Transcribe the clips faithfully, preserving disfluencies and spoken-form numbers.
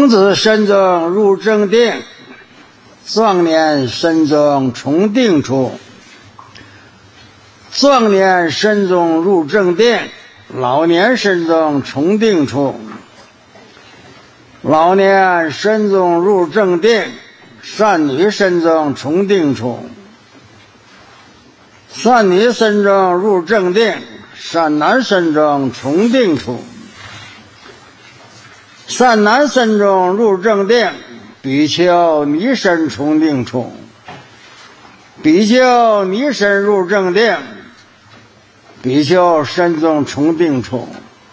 童子身中入正定，壮年身中重定处。壮年身中入正定，老年身中重定处。老年身中入正定，善女身中重定处。善女身中入正定，善男身中重定处。善男身中入正定，比丘尼身重定处。比丘尼身入正定，比丘身中重定处。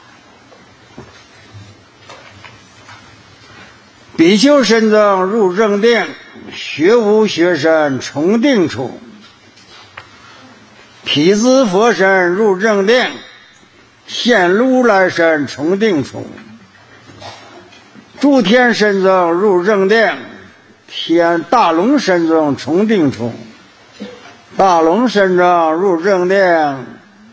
比丘身中入正定，学无学身重定处。毗支佛身入正定，现如来身重定处。诸天身中入正定，天大龙身中重定处。大龙身中入正定，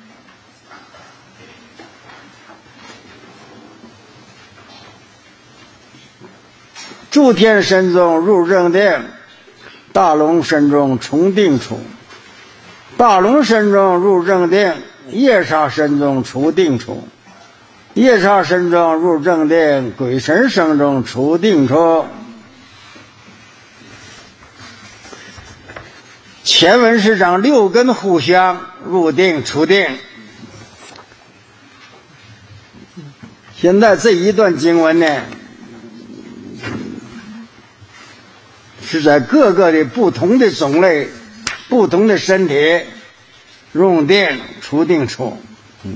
诸天身中入正定，大龙身中重定处。大龙身中入正定，夜叉身中出定处。夜叉身中入正定，鬼神身中出定处。前文是讲六根互相入定出定。现在这一段经文呢，是在各个的不同的种类、不同的身体入定出定处。嗯，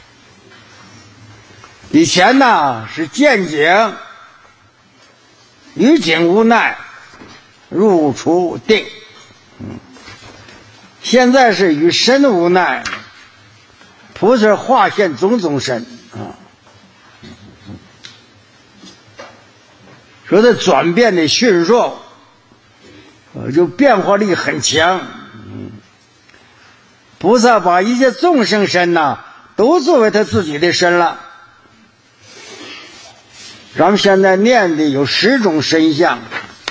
以前呢是见景与景无奈入出定，嗯，现在是与身无奈，菩萨化现种种身啊，说它转变的迅速，就变化力很强。嗯，菩萨把一切众生身呐，都作为他自己的身了。咱们现在念的有十种身相，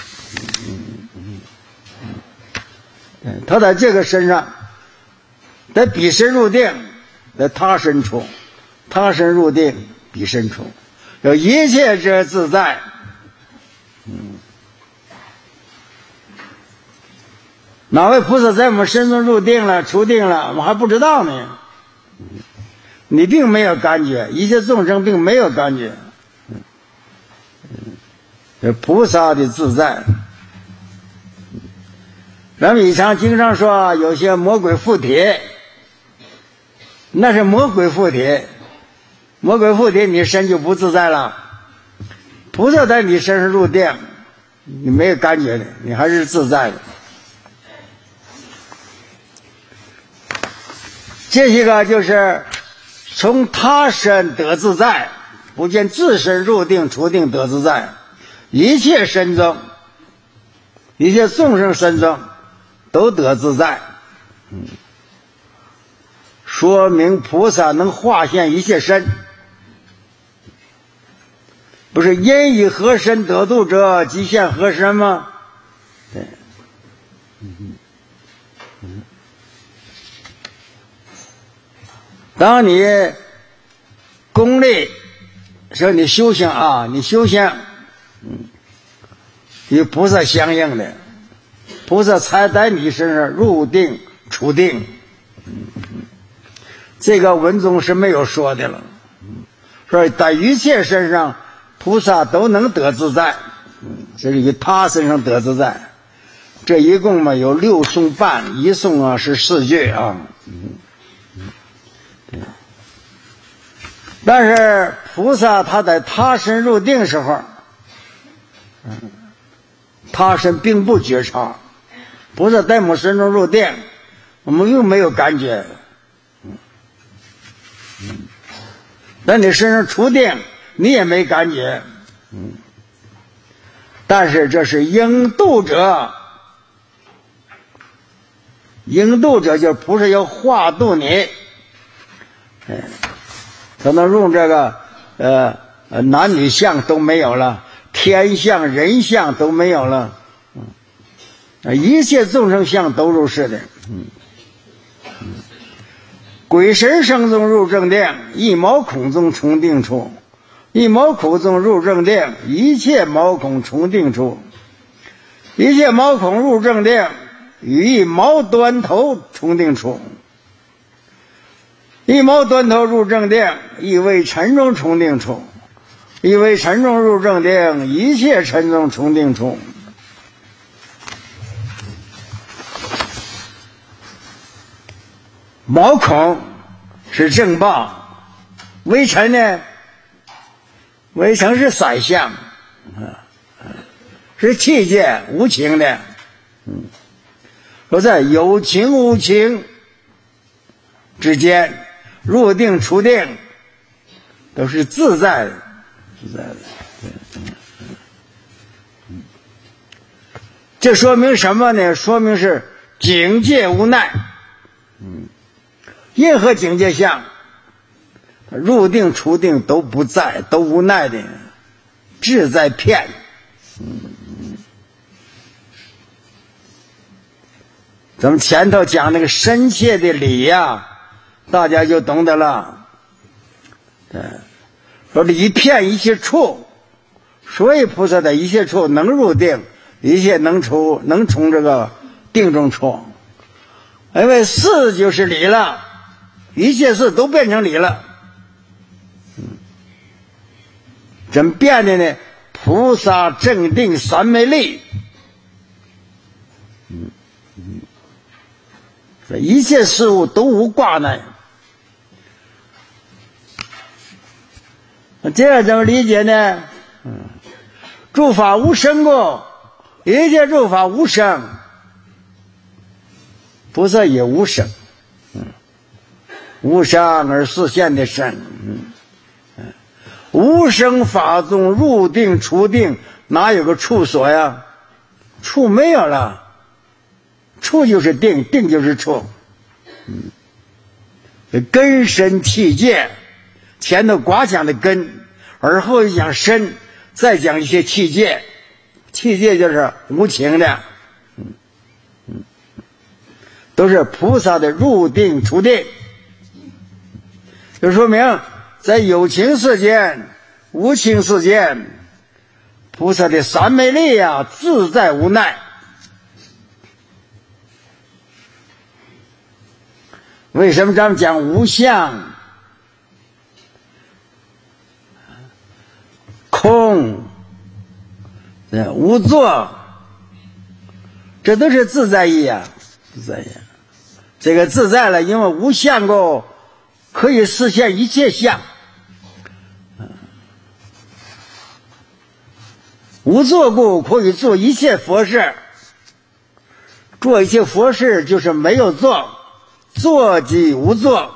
他在这个身上，在彼身入定，在他身处，他身入定，彼身处，有一切之自在。嗯，哪位菩萨在我们身中入定了、出定了，我们还不知道呢。你并没有感觉，一切众生并没有感觉。这菩萨的自在。咱们以前经常说有些魔鬼附体，那是魔鬼附体，魔鬼附体你身就不自在了。菩萨在你身上入定，你没有感觉的，你还是自在的。这些个就是从他身得自在，不见自身入定出定得自在，一切身中，一切众生身中都得自在。嗯，说明菩萨能化现一切身，不是因以何身得度者，即现何身吗？对，嗯嗯，当你功利说你修行啊，你修行，嗯，与菩萨相应的，菩萨才在你身上入定出定。嗯，这个文中是没有说的了，说在一切身上菩萨都能得自在，嗯，这是与他身上得自在。这一共嘛有六颂半，一颂啊是四句啊。嗯，但是菩萨他在他身入定时候，嗯，他身并不觉察。菩萨在我们身中入定，我们又没有感觉。嗯嗯，在你身上出定，你也没感觉。嗯，但是这是应度者，应度者就是菩萨要化度你。嗯，可能用这个呃男女相都没有了，天天相人相都没有了，一切众生相都如是的。嗯嗯，鬼神生中入正定，一毛孔中从定处，一毛孔中入正定，一切毛孔从定处，一切毛孔入正定，与一毛端头从定处，一毛端头入正定，一为尘中从定处，一为尘中入正定，一切尘中从定处。毛孔是正报，微尘呢？微尘是散相，是气界无情的。嗯，说在有情无情之间，入定出定，都是自在的，自在的。嗯，这说明什么呢？说明是境界无奈。嗯。任何境界相入定出定都不在，都无奈的，志在骗。嗯，咱们前头讲那个深切的理呀、啊，大家就懂得了。对，说理骗一切处，所以菩萨的一切处能入定，一切能出，能从这个定中出。因为事就是理了。一切事都变成理了，嗯，怎么变的呢？菩萨正定三昧力，嗯嗯，所以一切事物都无挂碍。这样怎么理解呢？嗯，诸法无生过，一切诸法无生，菩萨也无生。无生而示现的生，嗯，无生法中入定出定，哪有个处所呀？处没有了，处就是定，定就是处。嗯，根深气界，前头寡讲的根，而后讲身，再讲一些气界，气界就是无情的，嗯嗯，都是菩萨的入定出定。就说明在有情世间无情世间，菩萨的三昧力啊，自在无奈。为什么咱们讲无相空无作，这都是自在意啊，自在意。这个自在了，因为无相过可以实现一切相，无作故可以做一切佛事，做一切佛事就是没有做，做即无作。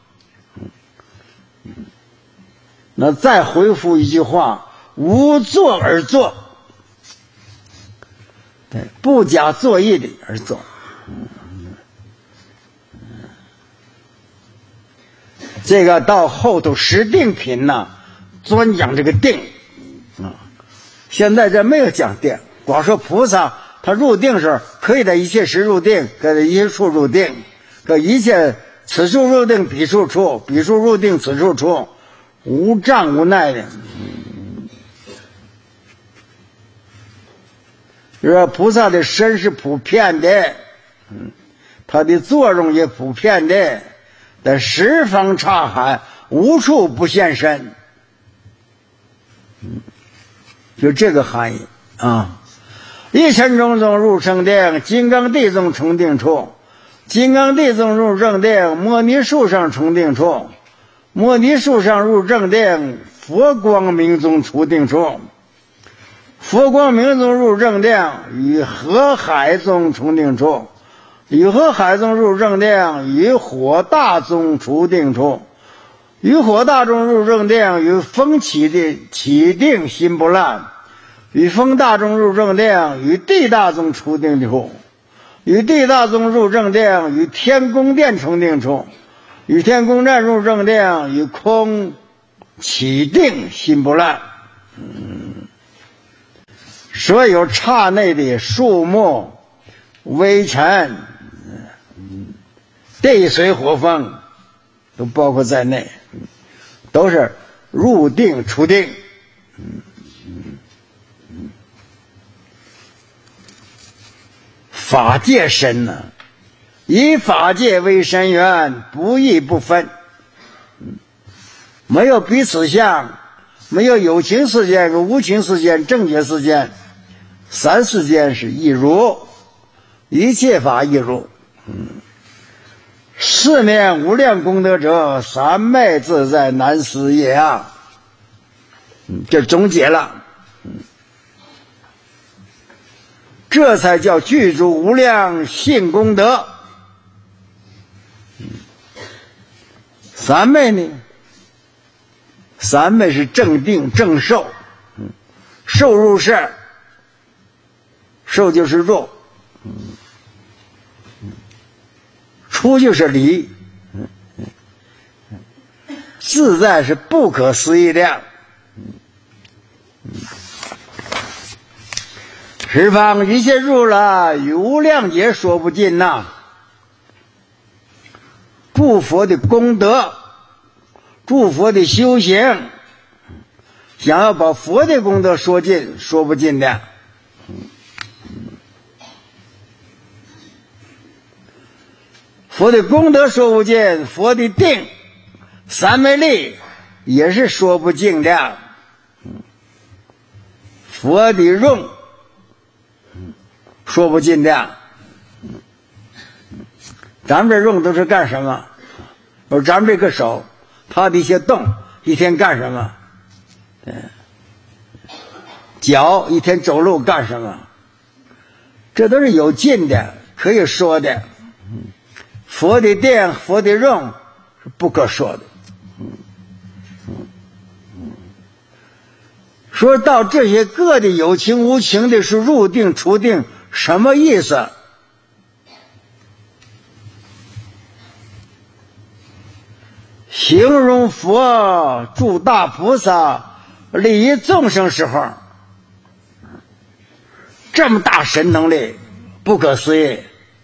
那再回复一句话，无作而作，对，不假作意的而作。这个到后头十定品呢，专讲这个定啊。现在这没有讲定，光说菩萨他入定时可以在一切时入定，可以一切处入定，可一切此处入定彼处出，彼处入定此处出，无障无奈的。就是说菩萨的身是普遍的，嗯，他的作用也普遍的。在十方刹海，无处不现身，嗯，就这个含义啊。一尘中中入正定，金刚地中成定处，金刚地中入正定，摩尼树上成定处，摩尼树上入正定，佛光明中出定处，佛光明中入正定，与河海中成定处。与河海中入正定，与火大中出定处，与火大中入正定，与风起的起定心不乱，与风大中入正定，与地大中出定处，与地大中入正定，与天宫殿成定处，与天宫殿入正定，与空起定心不乱。嗯， 所有刹内的树木、微尘、地水火风都包括在内，都是入定出定。法界深呢、啊，以法界为深渊，不异不分，没有彼此相，没有有情世间和无情世间、正觉世间，三世间是一如，一切法一如。嗯，四面无量功德者，三昧自在难思也啊！嗯，这总结了。嗯，这才叫具足无量性功德。三昧呢？三昧是正定正受，嗯，受入是，受就是入，嗯，出就是离，嗯嗯，自在是不可思议的。十方一切入了，与无量劫说不尽呐、啊。诸佛的功德，诸佛的修行，想要把佛的功德说尽，说不尽的。佛的功德说不尽，佛的定、三昧力也是说不尽的。佛的用说不尽的。咱们这用都是干什么？而咱们这个手，它的一些动，一天干什么？脚一天走路干什么？这都是有尽的，可以说的。佛的定、佛的用是不可说的。说到这些个的有情无情的是入定出定，什么意思？形容佛诸大菩萨利益众生时候，这么大神能力，不可思议。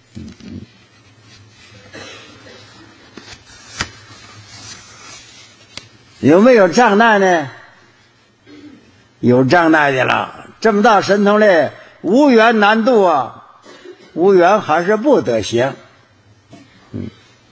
有没有障碍呢？有障碍的了。这么大神通力，无缘难度啊，无缘还是不得行。嗯，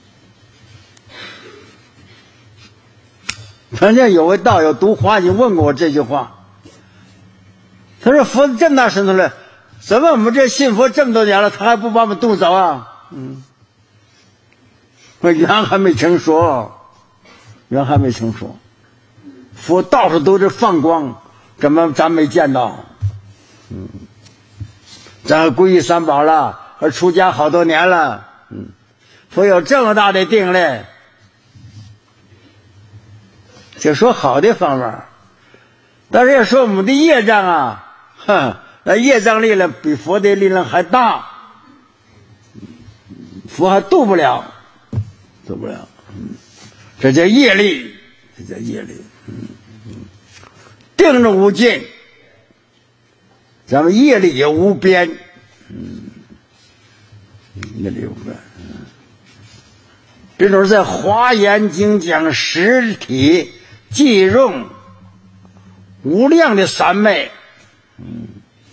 反正有位道友读华经问过我这句话，他说佛这么大神通力，怎么我们这信佛这么多年了，他还不把我们渡走啊？嗯，我缘还没成熟，缘还没成熟。佛到处都是放光，怎么咱没见到？嗯，咱皈依三宝了，而出家好多年了。嗯，佛有这么大的定力，就说好的方面，但是要说我们的业障啊，哼，那业障力量比佛的力量还大，佛还渡不了，渡不了。嗯，这叫业力，这叫业力。嗯嗯，定力无尽，咱们业力也无边。嗯，业力无边。嗯，这种在华严经讲实体即用无量的三昧。嗯，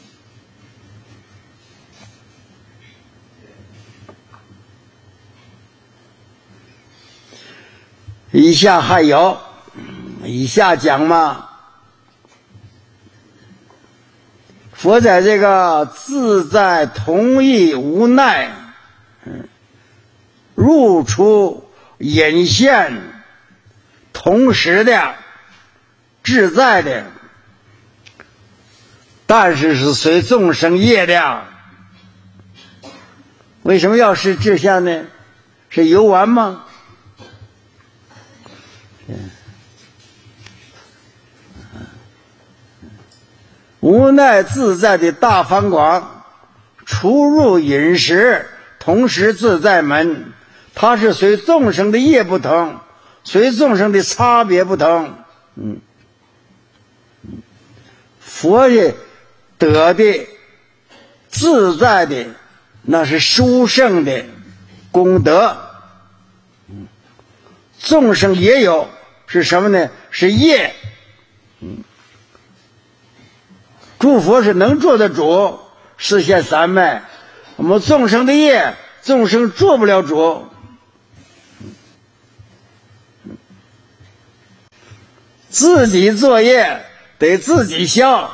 以下还有，以下讲嘛，佛在这个自在同意无奈，嗯，入出隐现同时的自在的，但是是随众生业的。为什么要是志向呢？是游玩吗？无奈自在的大方广，出入饮食同时自在门，它是随众生的业不同，随众生的差别不同。嗯，佛的得的自在的，那是殊胜的功德。众生也有，是什么呢？是业。诸佛是能做的主，实现三昧。我们众生的业，众生做不了主。自己作业得自己消，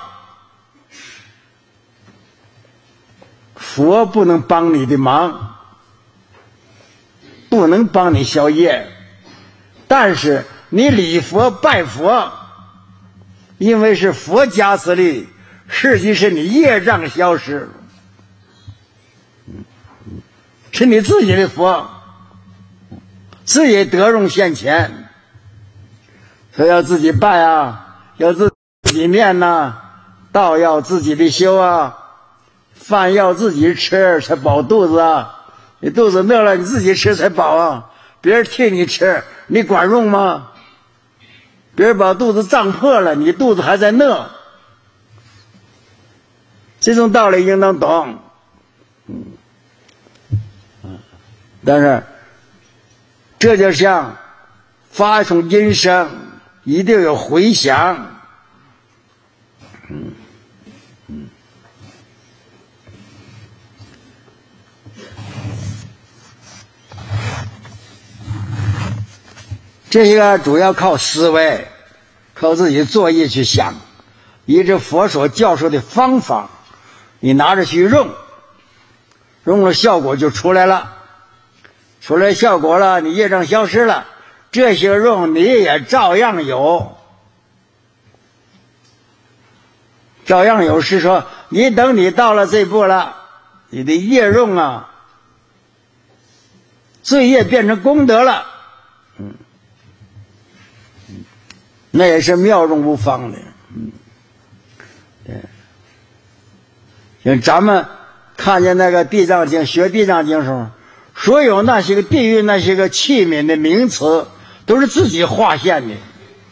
佛不能帮你的忙，不能帮你消业。但是你礼佛拜佛，因为是佛加持力，实际是你业障消失，是你自己的佛，自己得荣现前。所以要自己拜啊，要自己念呐、啊，道要自己的修啊，饭要自己吃才饱肚子啊。你肚子饿了，你自己吃才饱啊，别人替你吃，你管用吗？别人把肚子胀破了，你肚子还在饿，这种道理应当懂。嗯，但是这就像发出音声，一定有回响。嗯嗯，这些个主要靠思维，靠自己作业去想，依着佛所教授的方法，你拿着去用，用了效果就出来了，出来效果了，你业障消失了，这些用你也照样有。照样有是说，你等你到了这步了，你的业用啊，罪业变成功德了，嗯，那也是妙用无方的，嗯，对。像咱们看见那个地藏经，学地藏经的时候，所有那些个地狱那些个器皿的名词，都是自己划线的。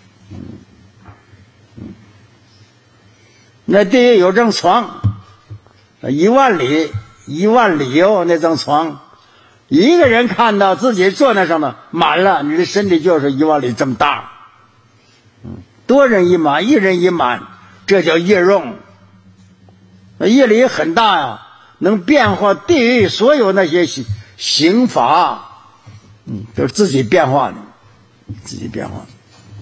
那地狱有张床，一万里一万里哦，那张床，一个人看到自己坐那上头满了，你的身体就是一万里这么大。多人一满，一人一满，这叫业用。业力很大呀，能变化地狱所有那些刑法，嗯，都是自己变化的，自己变化的。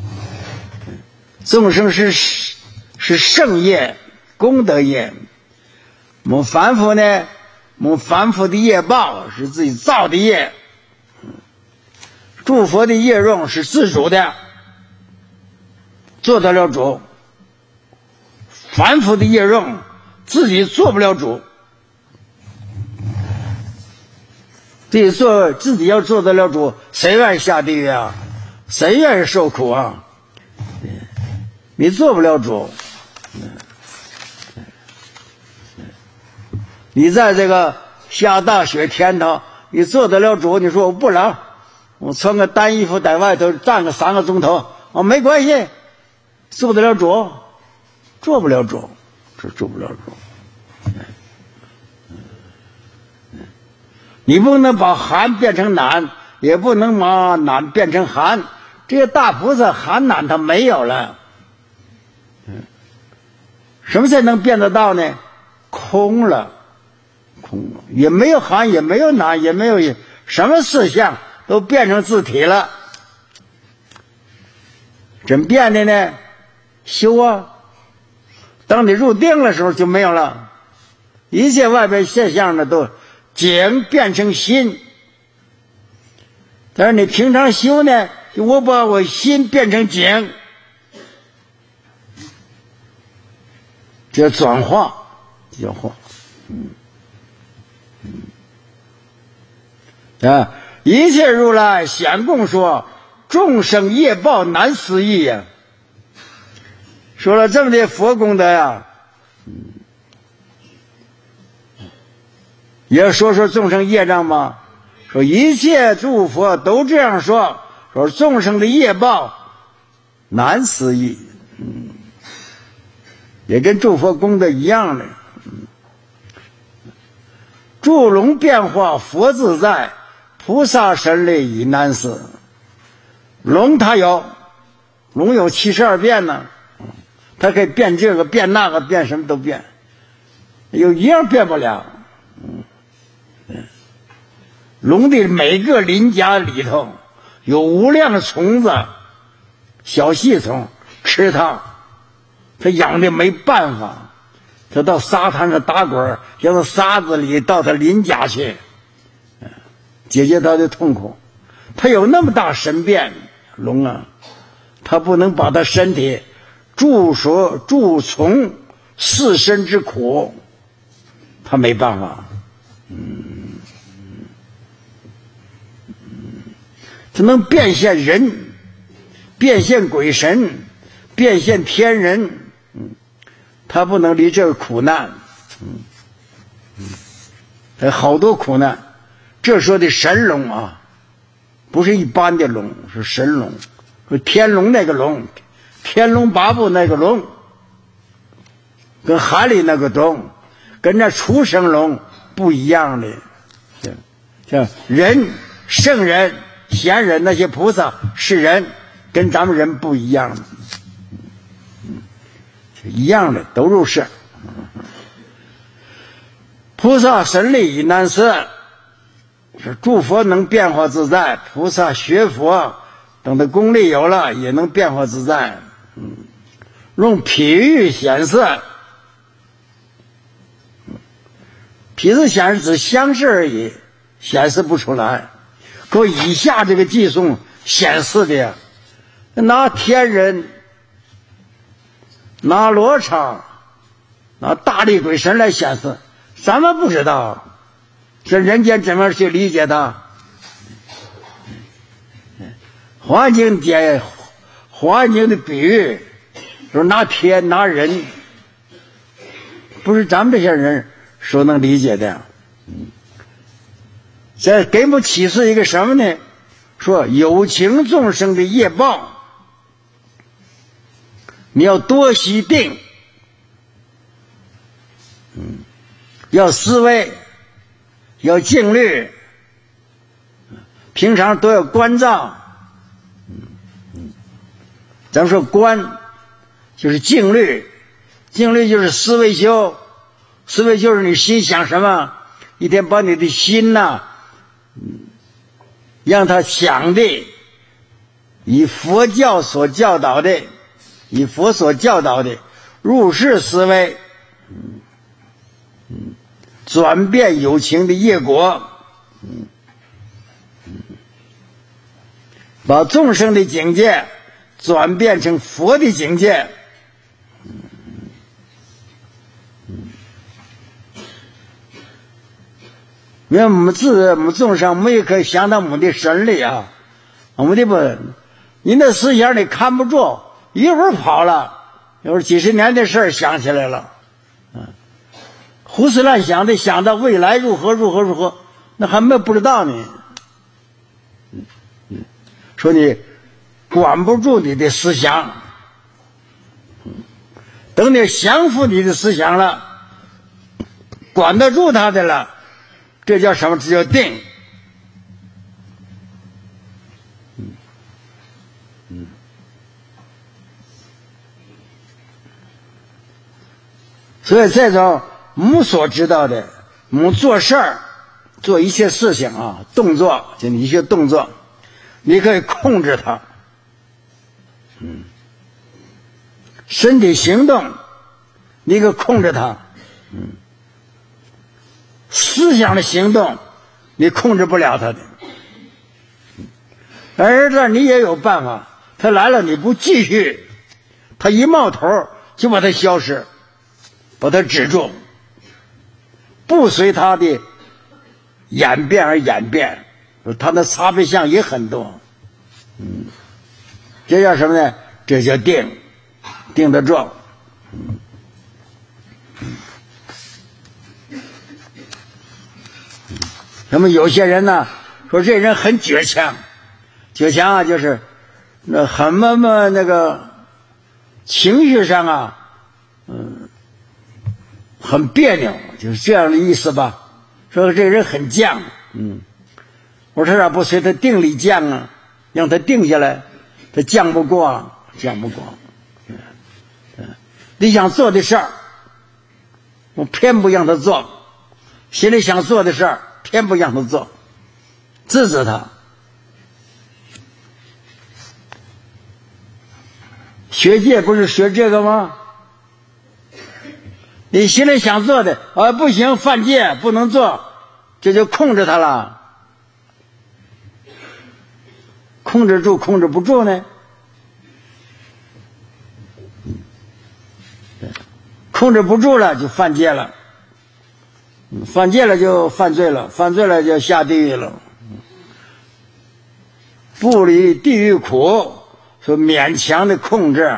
众生是是圣业，功德业。我们凡夫呢，我们凡夫的业报是自己造的业，诸佛的业用是自主的，做得了主。凡夫的业用自己做不了主，自己做自己要做得了主，谁愿意下地狱啊？谁愿意受苦啊？你做不了主。你在这个下大雪天头，你做得了主，你说我不冷，我穿个单衣服在外头站个三个钟头，哦，没关系，做得了主？做不了主，是做不了主。你不能把寒变成暖，也不能把暖变成寒，这些大菩萨寒暖它没有了。什么才能变得到呢？空了，空了，也没有寒，也没有暖，也没有什么事项，都变成自体了。怎么变的呢？修啊！当你入定的时候就没有了，一切外边现象呢都景变成心。但是你平常修呢，我把我心变成景，这转化，这叫化。嗯嗯啊，一切如来显供说，众生业报难思议呀。说了这么的佛功德呀，也说说众生业障吗？说一切诸佛都这样说，说众生的业报难思议。嗯， 也跟诸佛功德一样的。诸龙变化佛自在，菩萨神力已难思。龙它有，龙有七十二变呢，它可以变这个变那个，变什么都变，有一样变不了。龙的每个鳞甲里头有无量的虫子，小细虫吃它，它养的没办法，它到沙滩上打滚，要到沙子里到它鳞甲去解决它的痛苦。它有那么大神变，龙啊，它不能把它身体助所助从四身之苦，它没办法。嗯，它能变现人，变现鬼神，变现天人，嗯，它不能离这个苦难，嗯嗯，好多苦难。这说的神龙啊，不是一般的龙，是神龙，是天龙那个龙，天龙八部那个龙，跟海里那个龙，跟那畜生龙不一样的。像人、圣人、贤人那些菩萨是人，跟咱们人不一样的，一样的都入世。菩萨神力已难思，是诸佛能变化自在，菩萨学佛等的功力有了也能变化自在。嗯，用譬喻显示，譬喻显示只相似而已，显示不出来。可以下这个偈颂显示的，拿天人，拿罗刹，拿大力鬼神来显示，咱们不知道这人间怎么去理解它。环境解环境的比喻就是拿天拿人，不是咱们这些人所能理解的。这给我们启示一个什么呢？说有情众生的业报，你要多习定，嗯，要思维，要静虑，平常都要关照。嗯嗯，咱们说观就是静虑，静虑就是思维修，思维就是你心想什么，一天把你的心呐、啊嗯，让他想的以佛教所教导的，以佛所教导的入世思维，嗯嗯，转变有情的业果，嗯嗯，把众生的境界转变成佛的境界。因为我们自我们众生没有可以想到我们的神力啊，我们的不，你那思想你看不住，一会儿跑了，一会儿几十年的事儿想起来了，嗯，胡思乱想的想到未来如何如何如何，那还没不知道呢。嗯嗯，说你管不住你的思想，嗯，等你降服你的思想了，管得住他的了。这叫什么？这叫定。嗯嗯，所以这种我们所知道的，我们做事儿、做一切事情啊，动作就你一些动作，你可以控制它。嗯，身体行动，你可以控制它。嗯。思想的行动你控制不了他的，而这你也有办法，他来了你不继续，他一冒头就把它消失，把它止住，不随他的演变而演变，他的差别相也很多。嗯，这叫什么呢？这叫定，定得住。嗯，那么有些人呢说这人很倔强，倔强啊就是那很么么那个情绪上啊，嗯， 很别扭，就是这样的意思吧。说这个人很犟，嗯，我说他不随他定力犟啊，让他定下来，他犟不过，犟不过。嗯嗯，你想做的事儿，我偏不让他做；心里想做的事儿，偏不让他做，制止他。学戒不是学这个吗？你心里想做的啊，不行，犯戒不能做，这就控制他了。控制住控制不住呢？控制不住了就犯戒了，犯戒了就犯罪了，犯罪了就下地狱了。不离地狱苦，说勉强的控制。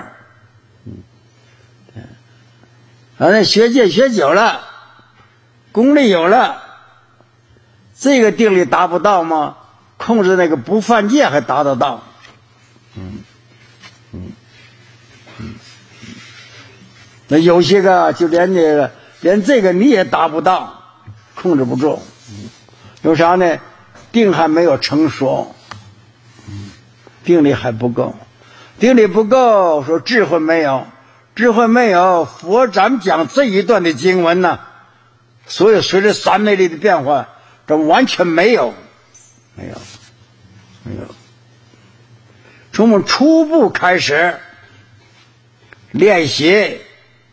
反正学戒学久了，功力有了，这个定力达不到吗？控制那个不犯戒还达得到。嗯嗯嗯，那有些个就连这个连这个你也达不到，控制不住。有啥呢？定还没有成熟，定力还不够，定力不够，说智慧没有。智慧没有，佛咱们讲这一段的经文呢，所有随着三昧力的变化，这完全没有，没有，没有。从我们初步开始练习，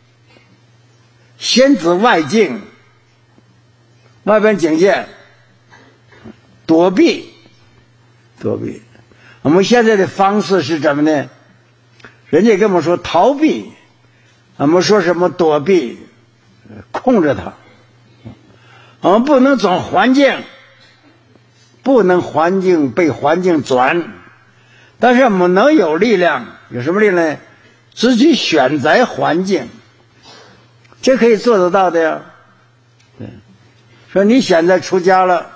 先自外境，外边境界，躲避，躲避。我们现在的方式是怎么呢？人家跟我们说逃避。我们说什么躲避，控制它。我们不能转环境，不能环境被环境转，但是我们能有力量，有什么力量呢？自己选择环境，这可以做得到的呀。对，说你现在出家了，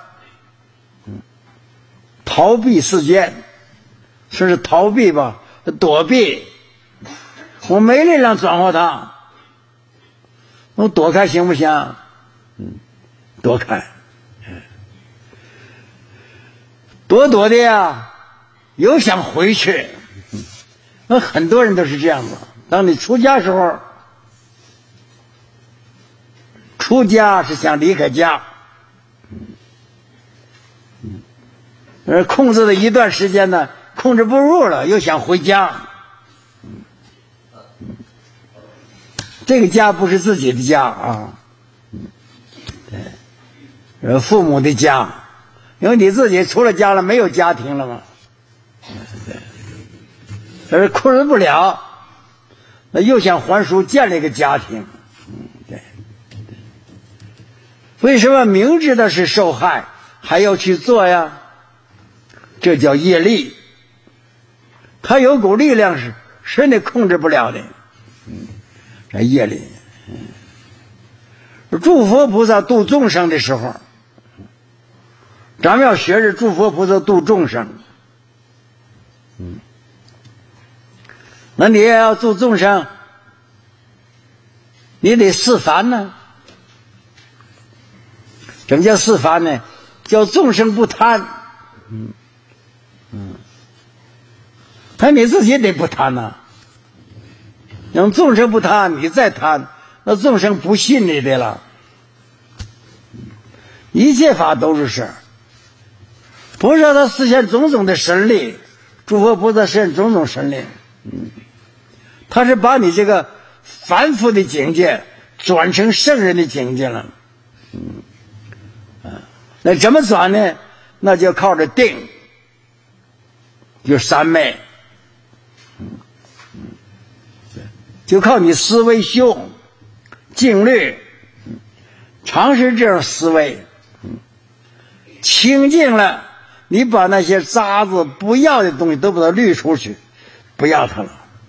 逃避世间，说是逃避吧，躲避。我没力量转化它，我躲开行不行？嗯，躲开，躲躲的呀，又想回去。那很多人都是这样子。当你出家时候，出家是想离开家，嗯，而控制了一段时间呢，控制不住了，又想回家。这个家不是自己的家啊，对，父母的家，因为你自己出了家了，没有家庭了嘛，对，但是控制不了，那又想还俗建立一个家庭，嗯，对，对，为什么明知道是受害还要去做呀？这叫业力，他有股力量是是你控制不了的，嗯。在业力，诸佛菩萨度众生的时候，咱们要学着诸佛菩萨度众生。嗯，那你也要度众生，你得示范呢。什么叫示范呢？叫众生不贪。嗯嗯，那你自己得不贪呢。让众生不贪，你再贪，那众生不信你的了。一切法都是事，菩萨他实现种种的神力，诸佛菩萨实现种种神力，嗯，他是把你这个凡夫的境界转成圣人的境界了，嗯，啊，那怎么转呢？那就靠着定，就三昧。就靠你思维修静虑，尝试这种思维，清净了，你把那些渣子不要的东西都把它滤出去，不要它了。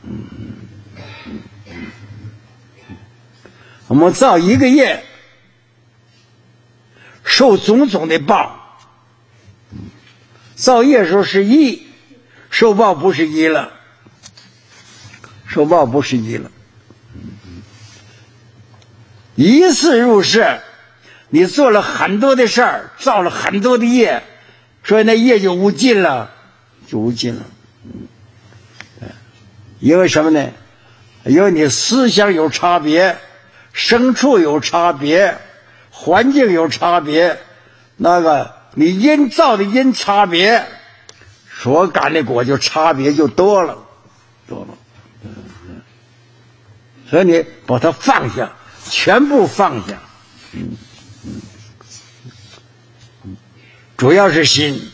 我们造一个业，受种种的报。造业的时候是一，受报不是一了。受报不是一了。 一次入世，你做了很多的事儿，造了很多的业，所以那业就无尽了，就无尽了。因为什么呢？因为你思想有差别，牲畜有差别，环境有差别，那个你因造的因差别，所感的果就差别就多了，多了。所以你把它放下，全部放下。嗯嗯，主要是心，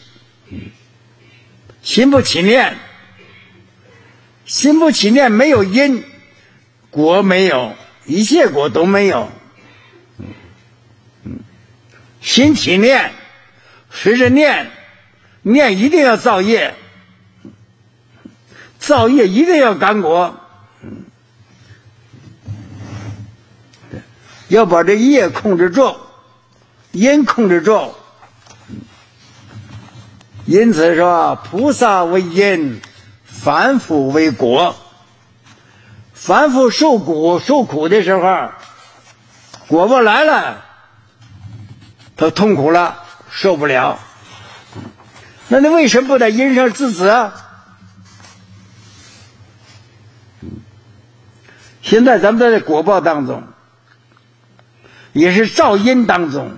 心不起念，心不起念没有因，果没有，一切果都没有。嗯，心起念，随着念，念一定要造业，造业一定要感果。要把这业控制住，因控制住。因此说，菩萨为因，凡夫为果。凡夫受苦受苦的时候，果报来了，他痛苦了，受不了。那你为什么不在因上自责？现在咱们在这果报当中，也是造因当中，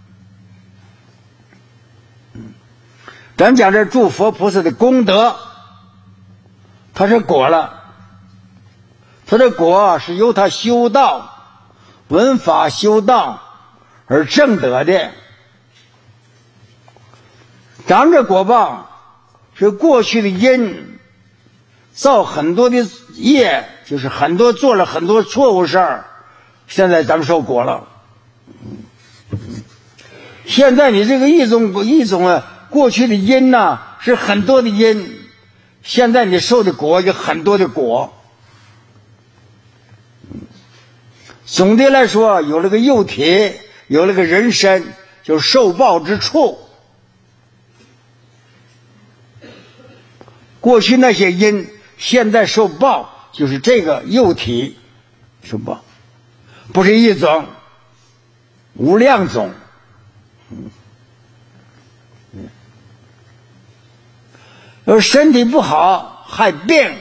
咱讲这诸佛菩萨的功德，他是果了，他的果是由他修道闻法修道而证得的。咱这果报是过去的因，造很多的业，就是很多做了很多错误事儿，现在咱们受果了。现在你这个一种一种啊，过去的因呐、啊、是很多的因，现在你受的果有很多的果。总的来说，有了个肉体，有了个人身，就是受报之处。过去那些因，现在受报，就是这个肉体受报，不是一种，无量种。要身体不好害病，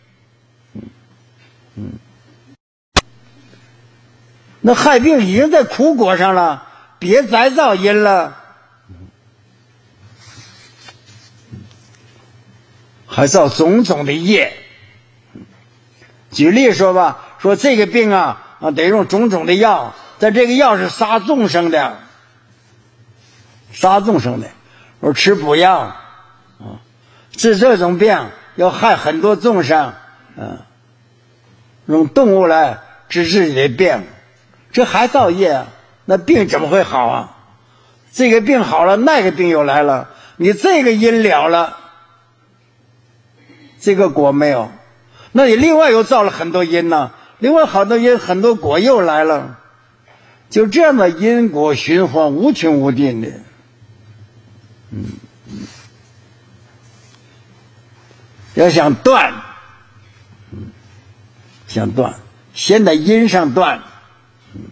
那害病已经在苦果上了，别再造因了，还造种种的业。举例说吧，说这个病啊啊得用种种的药，但这个药是杀众生的，杀众生的，说吃补药啊，治这种病要害很多众生，嗯、啊，用动物来治自己的病，这还造业啊？那病怎么会好啊？这个病好了，那个病又来了，你这个因了了，这个果没有，那你另外又造了很多因呢，另外好多因很多果又来了，就这样的因果循环无穷无尽的。嗯，要想断，嗯，想断，先在因上断，嗯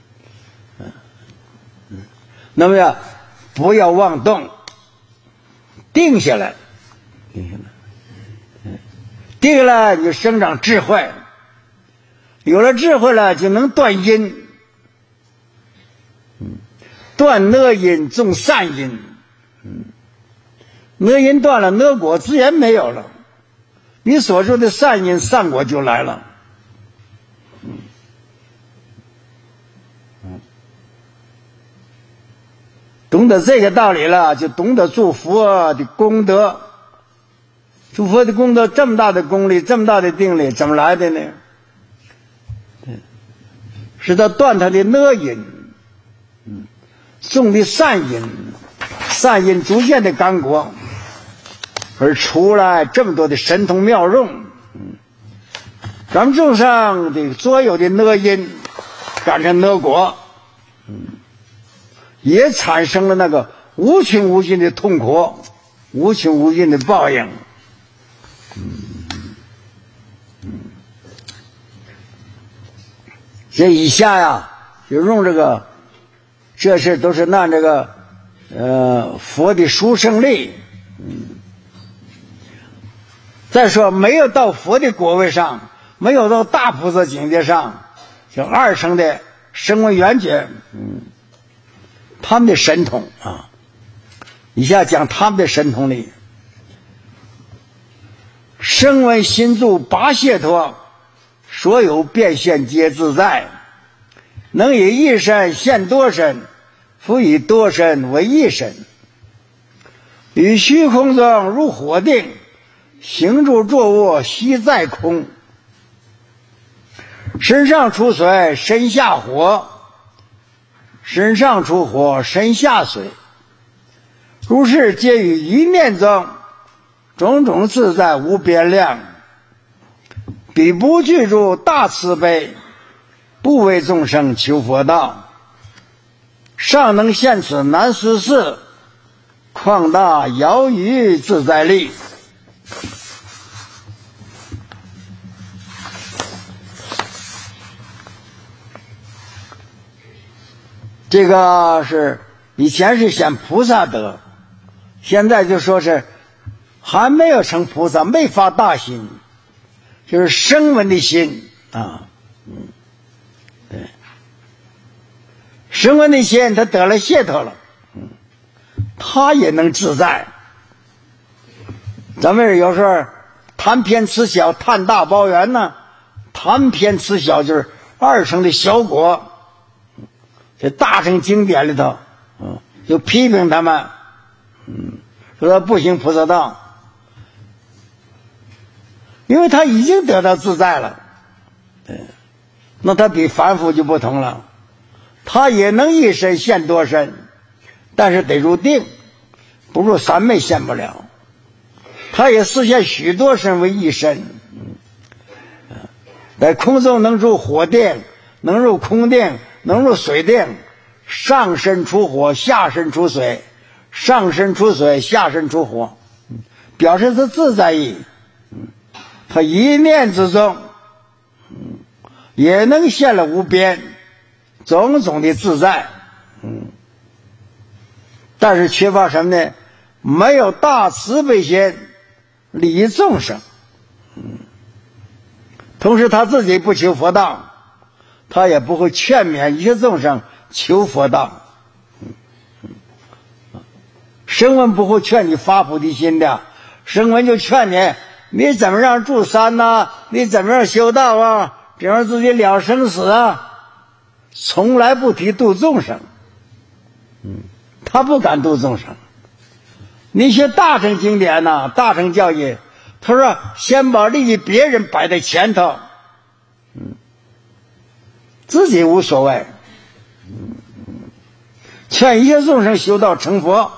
嗯，那么呀，不要妄动，定下来，定下来，嗯，定下来你就生长智慧，有了智慧了就能断因，嗯，断恶因种善因，嗯。恶因断了，恶果自然没有了，你所说的善因善果就来了。嗯嗯，懂得这个道理了，就懂得诸佛的功德。诸佛的功德这么大的功力，这么大的定力，怎么来的呢？是他断他的恶因，嗯，种的善因，善因逐渐的感果，而出来这么多的神通妙用。嗯，咱们众生的所有的恶因感成恶果，嗯，也产生了那个无穷无尽的痛苦，无穷无尽的报应。嗯嗯，这以下呀， 就用这个，这些都是拿这个呃佛的殊胜力。嗯，再说没有到佛的果位上，没有到大菩萨境界上，就二乘的声闻缘觉，嗯，他们的神通啊，以下讲他们的神通力。声闻心住八解脱，所有变现皆自在，能以一身现多身，复以多身为一身，于虚空中如火定，行住坐卧悉在空，身上出水，身下火，身上出火，身下水，如是皆于一念中，种种自在无边量，彼不具足大慈悲，不为众生求佛道，尚能现此难思事，旷大遥于自在力。这个是以前是显菩萨德，现在就说是还没有成菩萨，没发大心，就是声闻的心啊，嗯，对，声闻的心他得了解脱了，嗯，他也能自在。咱们有时候谈偏辞小，谈大包圆呢，谈偏辞小就是二乘的小果。这大乘经典里头，嗯，就批评他们，嗯，说他不行菩萨道，因为他已经得到自在了，对，那他比凡夫就不同了，他也能一身现多身，但是得入定，不入三昧现不了，他也实现许多身为一身，嗯，在空中能入火定，能入空定，能入水定，上身出火，下身出水，上身出水，下身出火，表示是自在意。他一念之中，也能现了无边种种的自在，但是缺乏什么呢？没有大慈悲心利益众生。同时他自己不求佛道，他也不会劝勉一切众生求佛道。声闻不会劝你发菩提心的，声闻就劝你，你怎么样住山呢、啊？你怎么样修道啊？怎样自己了生死啊？从来不提度众生，嗯，他不敢度众生。你学大乘经典呢、啊，大乘教义，他说先把利益别人摆在前头，嗯，自己无所谓，嗯，劝一切众生修道成佛。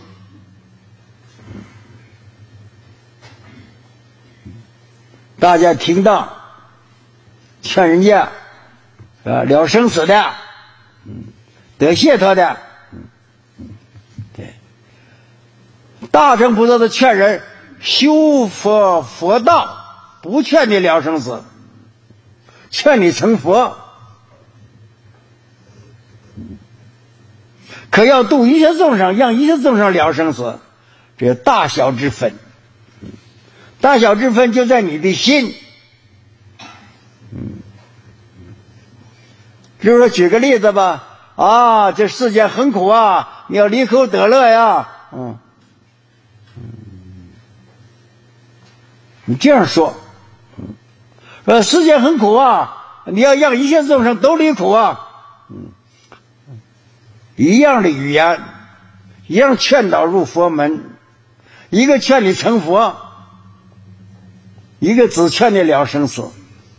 大家听到劝人家啊了生死的，嗯，得解脱的，嗯，对，大乘菩萨的劝人修佛佛道，不劝你了生死，劝你成佛，可要度一切众生，让一切众生了生死，这有大小之分。大小之分就在你的心。嗯，比如说举个例子吧，啊，这世界很苦啊，你要离苦得乐呀，嗯，你这样说，嗯，说世界很苦啊，你要让一切众生都离苦啊，嗯，一样的语言，一样劝导入佛门，一个劝你成佛，一个只劝你了生死。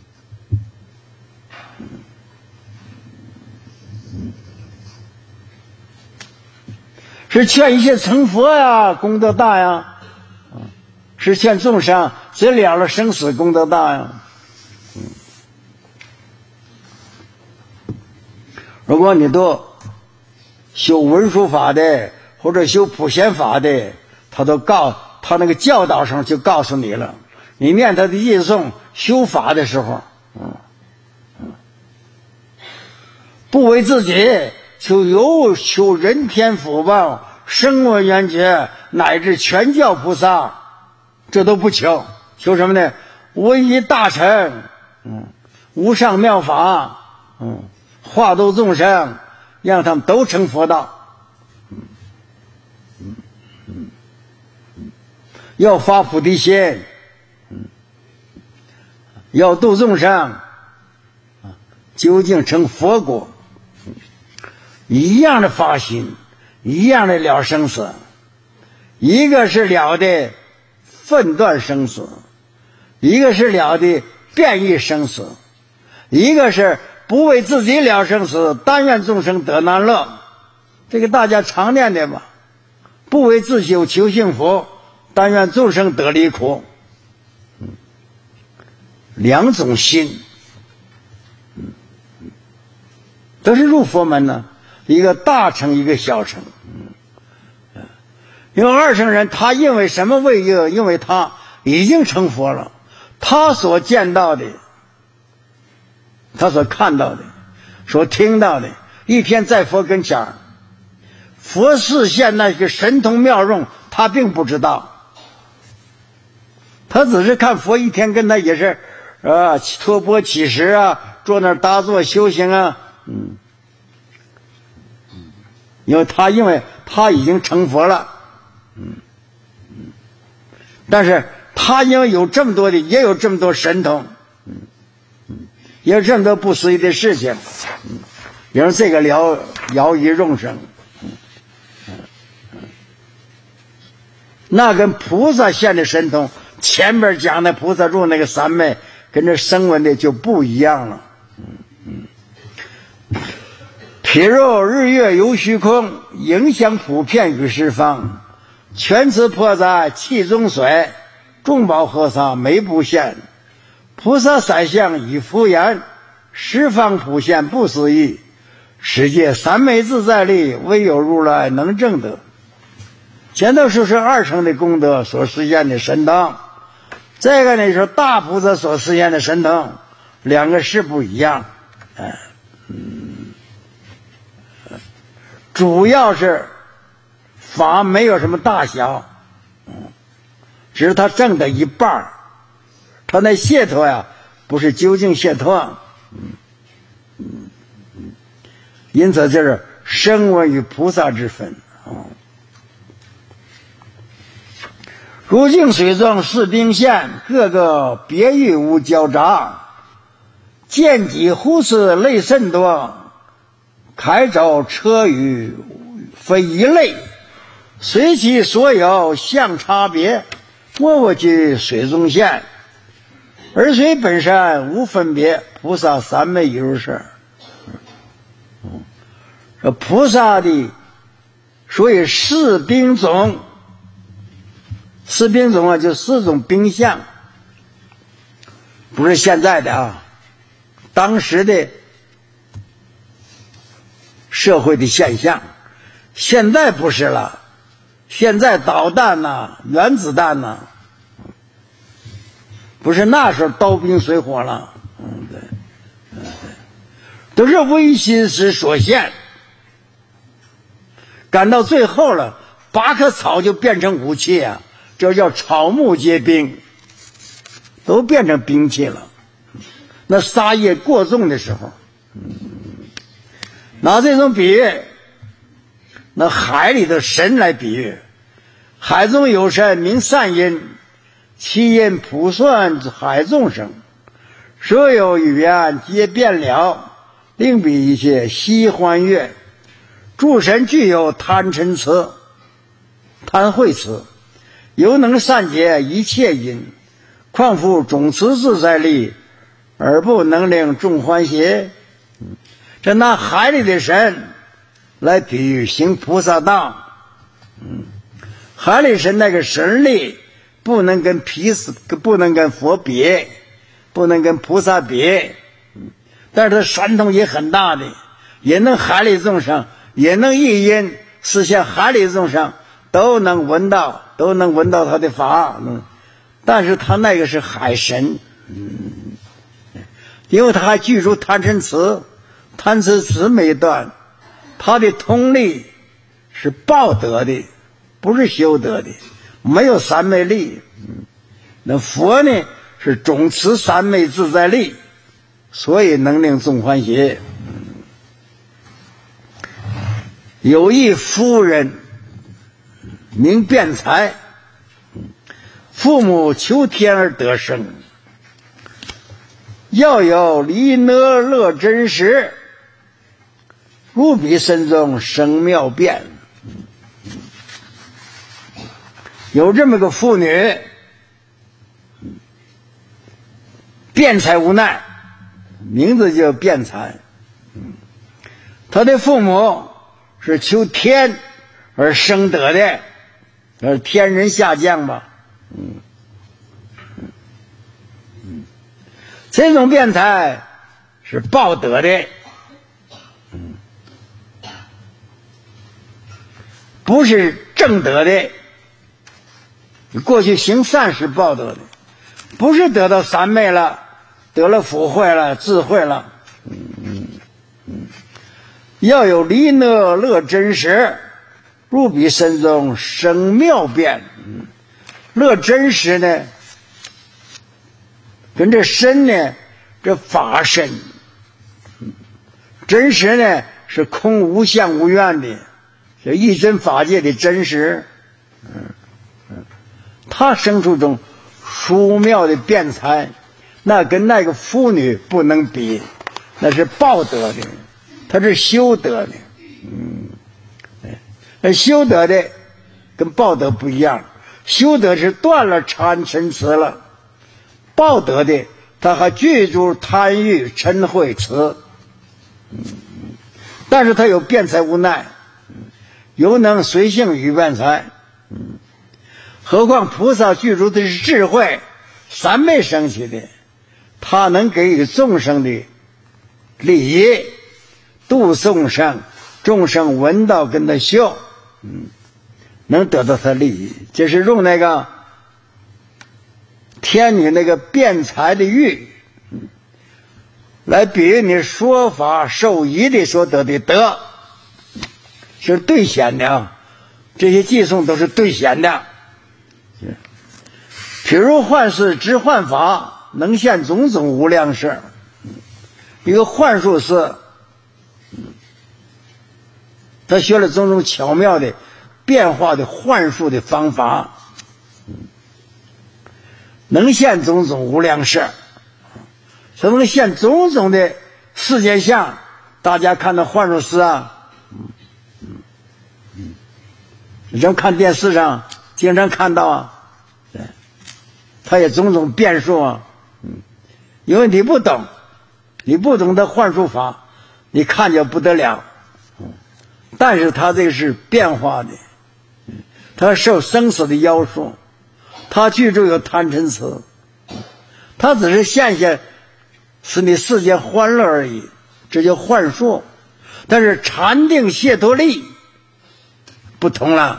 是劝一切成佛呀，功德大呀；是劝众生只了了生死，功德大呀。如果你都修文殊法的，或者修普贤法的，他都告他那个教导上就告诉你了。你念他的译诵修法的时候，嗯嗯， 不为自己，就有求人天福报、声闻缘觉乃至全教菩萨，这都不求。求什么呢？唯一大乘，嗯，无上妙法，嗯，化度众生，让他们都成佛道。嗯嗯嗯嗯，要发菩提心，嗯，要度众生，究竟成佛果。一样的发心，一样的了生死，一个是了的分段生死，一个是了的变异生死，一个是不为自己了生死，但愿众生得难乐。这个大家常念的吧，不为自修求幸福，但愿众生得离苦。两种心，都是入佛门呢，一个大乘，一个小乘。因为二乘人他因为什么为因？因为他已经成佛了，他所见到的，他所看到的，所听到的，一天在佛跟前儿，佛示现那个神通妙用，他并不知道，他只是看佛一天跟他也是啊托钵乞食啊，坐那儿打坐修行啊，嗯，因为他因为他已经成佛了，嗯嗯，但是他因为有这么多的，也有这么多神通，嗯嗯，也有这么多不思议的事情，嗯，比如这个疗疗愈众生，嗯嗯嗯，那跟菩萨现的神通，前边讲的菩萨住那个三昧，跟这声闻的就不一样了，嗯嗯。譬如日月有虚空，影响普遍于十方，全持破在气中水，众宝和尚眉不现，菩萨三相以敷衍，十方普现不思议，世界三昧自在力，唯有如来能证得。前头说是二乘的功德所实现的神通，这个呢是大菩萨所实现的神通，两个是不一样。哎，嗯，主要是法没有什么大小，嗯，只是他挣的一半，他那解脱呀，不是究竟解脱，嗯嗯嗯，因此就是声闻与菩萨之分，嗯。如镜水中似冰线，各个别域无交杂，见己忽视泪甚多，开舟车语非一类，随其所有相差别，莫不居水中现，而水本身无分别，菩萨三昧亦如是。这菩萨的所以四冰种，四冰种啊，就四种冰相，不是现在的啊，当时的社会的现象，现在不是了，现在导弹呐、啊、原子弹呐、啊，不是那时候刀兵水火了，嗯，对，嗯对，都是唯心识所现，赶到最后了，拔棵草就变成武器啊，这叫草木皆兵，都变成兵器了。那杀业过重的时候，拿这种比喻，那海里的神来比喻，海中有神名善因，其因普算海众生，所有语言皆变了，令比一切悉欢悦。诸神具有贪嗔痴、贪恚痴，犹能善解一切因，况复总持自在力，而不能令众欢喜。这拿海里的神来比喻行菩萨道，嗯，海里神那个神力不能跟毗斯，不能跟佛比，不能跟菩萨比，但是他神通也很大的，也能海里众生，也能一因实现海里众生都能闻到，都能闻到他的法，嗯，但是他那个是海神，嗯，因为他还具足贪嗔痴， 贪嗔痴没断，他的通力是报德的，不是修德的，没有三昧力。那佛呢是总持三昧自在力，所以能令众欢喜。有一夫人名辩才，父母求天而得生，要有离呢乐真实，入彼身中生妙变。有这么个妇女，辩才无奈，名字叫辩才。他的父母是求天而生得的，而天人下降吧。嗯嗯，这种辩才是报德的，嗯，不是正德的。你过去行善是报德的，不是得到三昧了，得了福慧了，智慧了。嗯嗯嗯，要有离呢乐真实，入彼身中生妙变。嗯，乐真实呢，跟这身呢，这法身，真实呢是空无相无愿的，这一真法界的真实。嗯嗯，他生出种殊妙的辩才，那跟那个妇女不能比，那是报德的，他是修德的。嗯，那修德的跟报德不一样，修德是断了贪嗔痴了，报德的他还具足贪欲嗔恚痴。嗯，但是他有辩才无奈，犹能随性于辩才。嗯，何况菩萨具足的是智慧，三昧升起的，他能给予众生的利益，度众生，众生闻道跟他修，嗯，能得到他利益。这是用那个天女那个辩才的喻，嗯，来比喻你说法受益的所得的德，是兑现的。这些寄送都是兑现的。譬如幻师知幻法，能现种种无量事。一个幻术师，他学了种种巧妙的变化的幻术的方法，能现种种无量事，他能现种种的世界相。大家看到幻术师啊，人看电视上经常看到啊，对，他也种种变数啊，嗯，因为你不懂，你不懂得幻术法，你看见不得了，嗯，但是他这个是变化的，嗯，他受生死的妖术，他具足有贪嗔痴，他只是现现使你世间欢乐而已，这叫幻术。但是禅定解脱力不同了，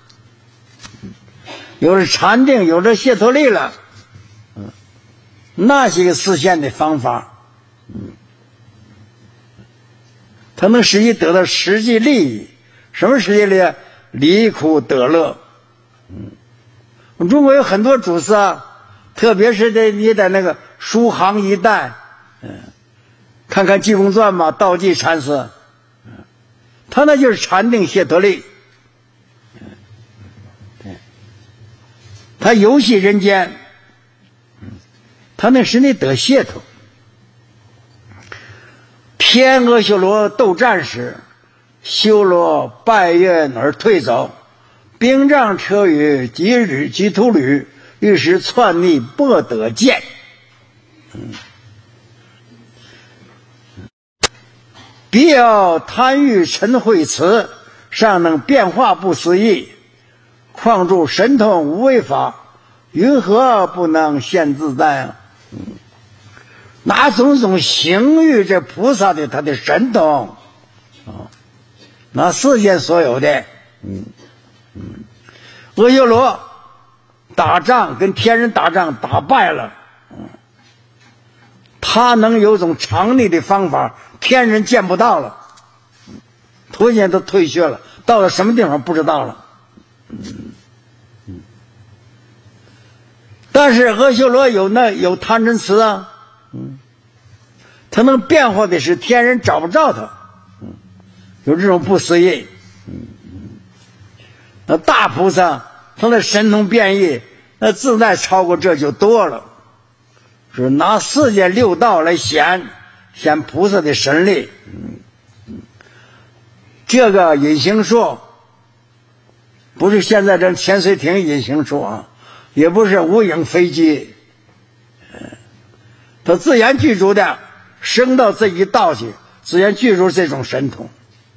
有了禅定，有了解脱力了，嗯，那些个实现的方法，嗯，他能使你得到实际利益。什么实际利益？离苦得乐。嗯，中国有很多祖师啊，特别是在你在那个苏杭一带，嗯，看看《济公传》嘛，道济禅师，嗯，他那就是禅定解脱力。他游戏人间，他能使你得解脱。天阿修罗斗战时，修罗拜愿而退走，兵仗车舆疾旅疾途旅，于是篡逆不得见。嗯，必要贪欲嗔恚痴，尚能变化不思议。况诸神通无为法，云何不能现自在啊？嗯，哪种种行于这菩萨的他的神通啊，那世间所有的，嗯嗯，阿修罗打仗跟天人打仗打败了，嗯，他能有种常理的方法天人见不到了，徒弟都退却了，到了什么地方不知道了。但是阿修罗有那有贪嗔痴啊，他能变化的是天人找不着他，有这种不思议。那大菩萨他的神通变异，那自在超过这就多了，是拿世间六道来显显菩萨的神力。这个隐形术不是现在这潜水艇隐形术啊，也不是无影飞机，他自然具足的升到这一道去，自然具足这种神通。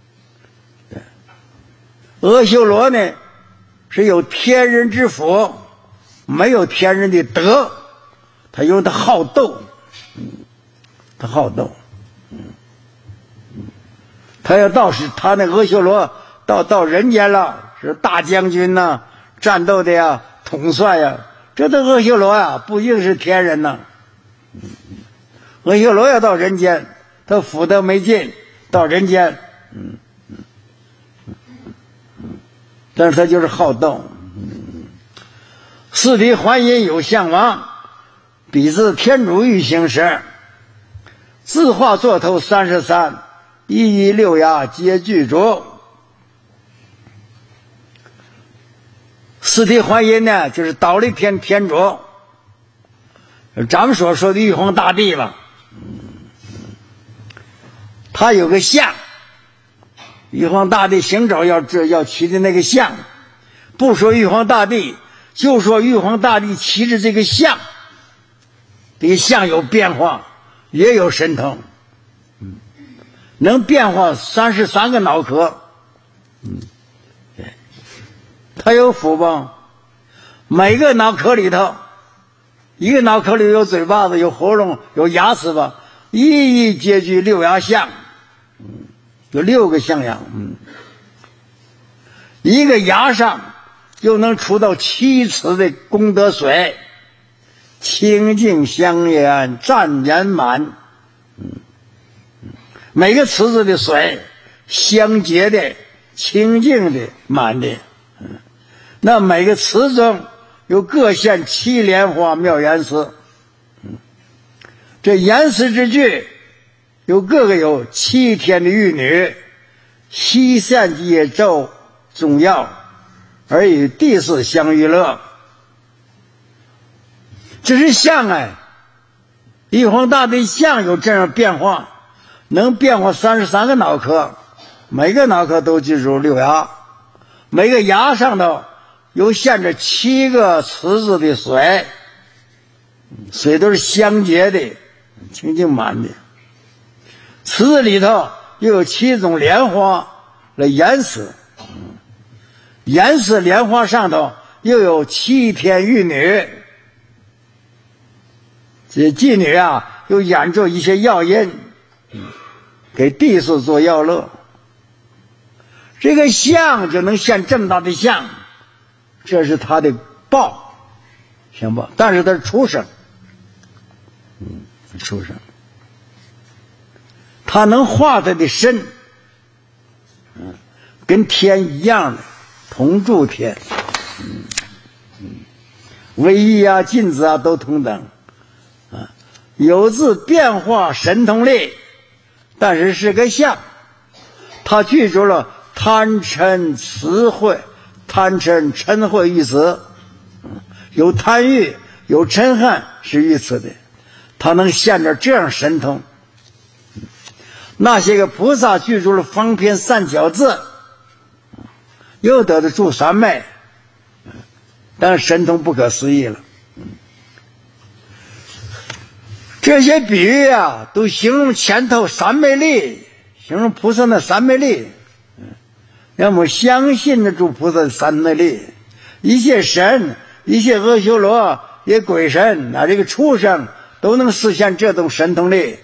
阿修罗呢是有天人之福，没有天人的德，他有他好斗，他好斗，他要到是他那阿修罗到到人间了，是大将军呐、啊，战斗的呀，统帅呀，这都阿修罗啊，不一定是天人呐、啊。阿修罗要到人间，他福德没尽，到人间，嗯。但是他就是好斗。四体还阴有相王，彼自天主欲行时，自化座头三十三，一一六牙皆具足。四体还阴呢，就是倒立天天主，咱们所说的玉皇大帝吧，他有个像。玉皇大帝行走要这要骑的那个像，不说玉皇大帝，就说玉皇大帝骑着这个像，这个像有变化，也有神通，能变化三十三个脑壳，嗯，他有福报，每个脑壳里头，一个脑壳里有嘴巴子，有喉咙，有牙齿吧，一一皆具六牙相。有六个象牙，嗯，一个牙上又能出到七尺的功德水，清净香烟湛然满，嗯，每个池子的水香洁的、清净的、满的，嗯，那每个池中有各现七莲花妙言石，嗯，这言石之具。有各个有七天的玉女，悉善皆咒重要，而与地势相娱乐。这是相哎，玉皇大帝相有这样变化，能变化三十三个脑壳，每个脑壳都记住六牙，每个牙上头有现着七个池子的水，水都是香洁的、清净满的。池子里头又有七种莲花来掩饰，掩饰莲花上头又有七天玉女，这妓女啊又演奏一些药音，给地势做药乐。这个相就能现这么大的相，这是他的报，行吧？但是他是畜生，嗯，畜生。他能化他的身，嗯，跟天一样的，同住天，嗯嗯，威仪啊、镜子啊都同等，啊，有自变化神通力，但是是个相，他具足了贪嗔痴慧，贪嗔嗔慧于此，有贪欲，有嗔恨是于此的，他能现着这样神通。那些个菩萨具足了方偏善巧智，又得的住三昧，但是神通不可思议了。这些比喻啊，都形容前头三昧力，形容菩萨的三昧力。让我们相信得住菩萨的三昧力，一切神、一切阿修罗、一些鬼神，那这个畜生都能实现这种神通力。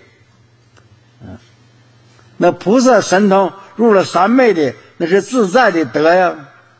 那菩萨神通入了三昧的，那是自在的德呀，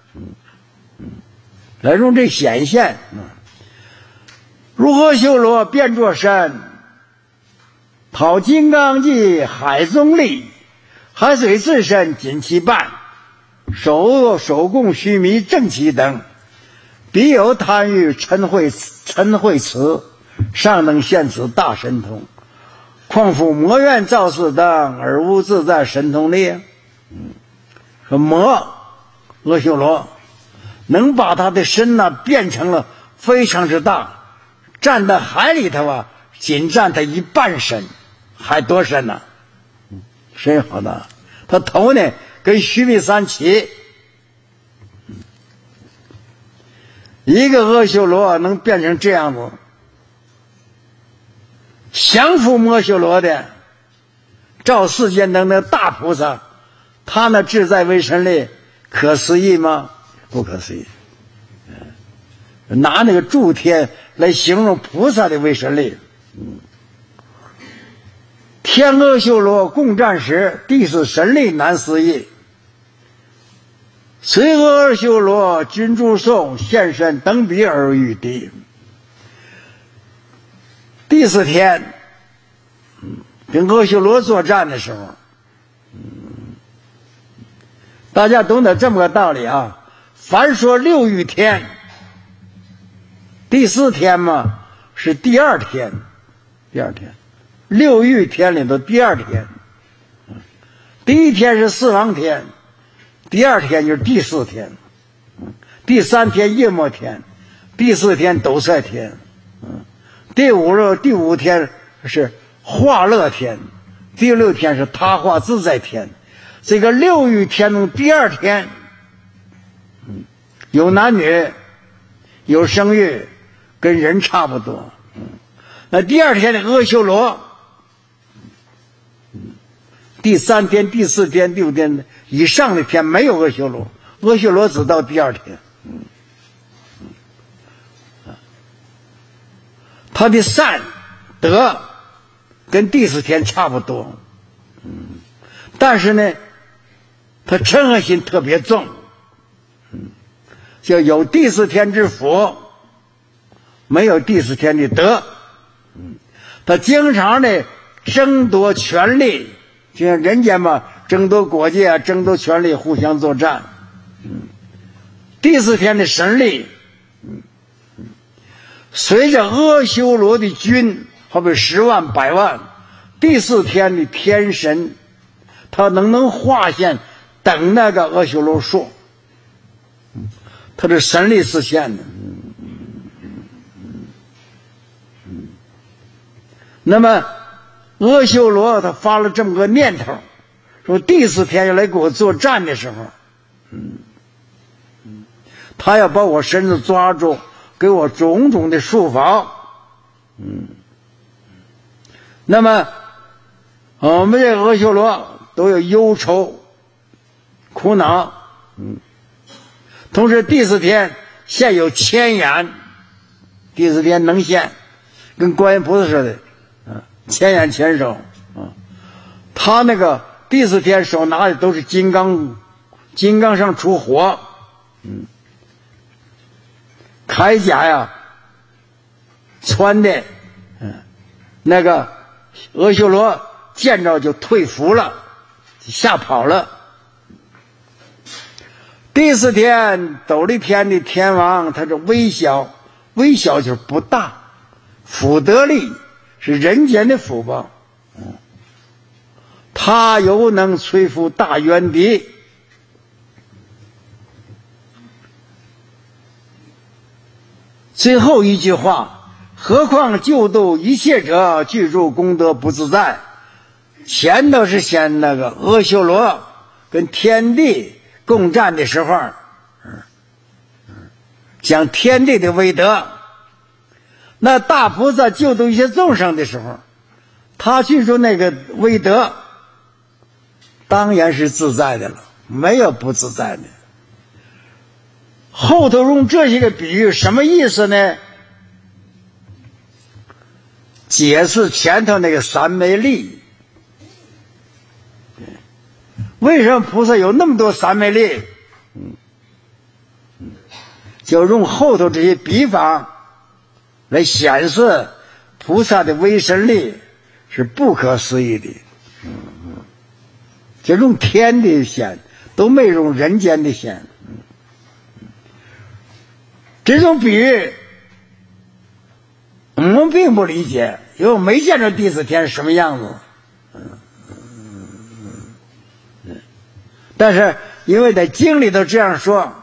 来用这显现。如何修罗变作身， 讨金刚计，海中立，海水自身仅其半，手手供须弥正其等，彼有贪欲嗔恚嗔恚慈，尚能现此大神通。况复魔怨造世等，而无自在神通力。嗯，说魔阿修罗能把他的身呢变成了非常之大，站在海里头啊，仅占他一半身，还多深呢？身好大，他头呢跟须弥山齐。一个阿修罗能变成这样子，降服阿修罗的，照世间等的大菩萨，他那自在为神力，可思议吗？不可思议。拿那个诸天来形容菩萨的为神力。天阿修罗共战时，地是神力难思议。随阿修罗君祝颂，现身登彼而与敌。第四天跟阿修罗作战的时候，大家懂得这么个道理啊，凡说六欲天，第四天嘛是第二天，第二天六欲天里头第二天，第一天是四王天，第二天就是第四天，第三天夜摩天，第四天斗塞天，第五第五天是化乐天，第六天是他化自在天。这个六欲天中第二天有男女，有生育，跟人差不多。那第二天的阿修罗，第三天第四天第五天以上的天没有阿修罗，阿修罗只到第二天。他的善德跟第四天差不多，但是呢他嗔恨心特别重，就有第四天之福，没有第四天的德。他经常的争夺权力，就像人间嘛，争夺国界啊，争夺权力，互相作战。第四天的神力，随着阿修罗的军，好比十万百万，第四天的天神，他能能化现等那个阿修罗数，他的神力实现的。那么阿修罗他发了这么个念头，说第四天要来给我作战的时候，他要把我身子抓住，给我种种的束缚。嗯，那么我们这个阿修罗都有忧愁苦恼。嗯，同时第四天现有千眼，第四天能现，跟观音菩萨似的，啊，千眼千手啊。他那个第四天手拿的都是金刚，金刚上出火。嗯，铠甲呀穿的，嗯，那个阿修罗见着就退服了，吓跑了。第四天斗笠天的天王，他是微小，微小就是不大，福德力是人间的福报，嗯，他犹能摧伏大渊敌。最后一句话，何况救度一切者，具足功德不自在。前头是先那个阿修罗跟天地共战的时候，讲天地的威德。那大菩萨救度一些众生的时候，他具足那个威德，当然是自在的了，没有不自在的。后头用这些个比喻什么意思呢？解释前头那个三昧力。为什么菩萨有那么多三昧力？就用后头这些比方来显示菩萨的威神力是不可思议的。这种天的仙都没用人间的仙。这种比喻我们并不理解，因为我没见着第四天是什么样子。但是因为在经里头这样说，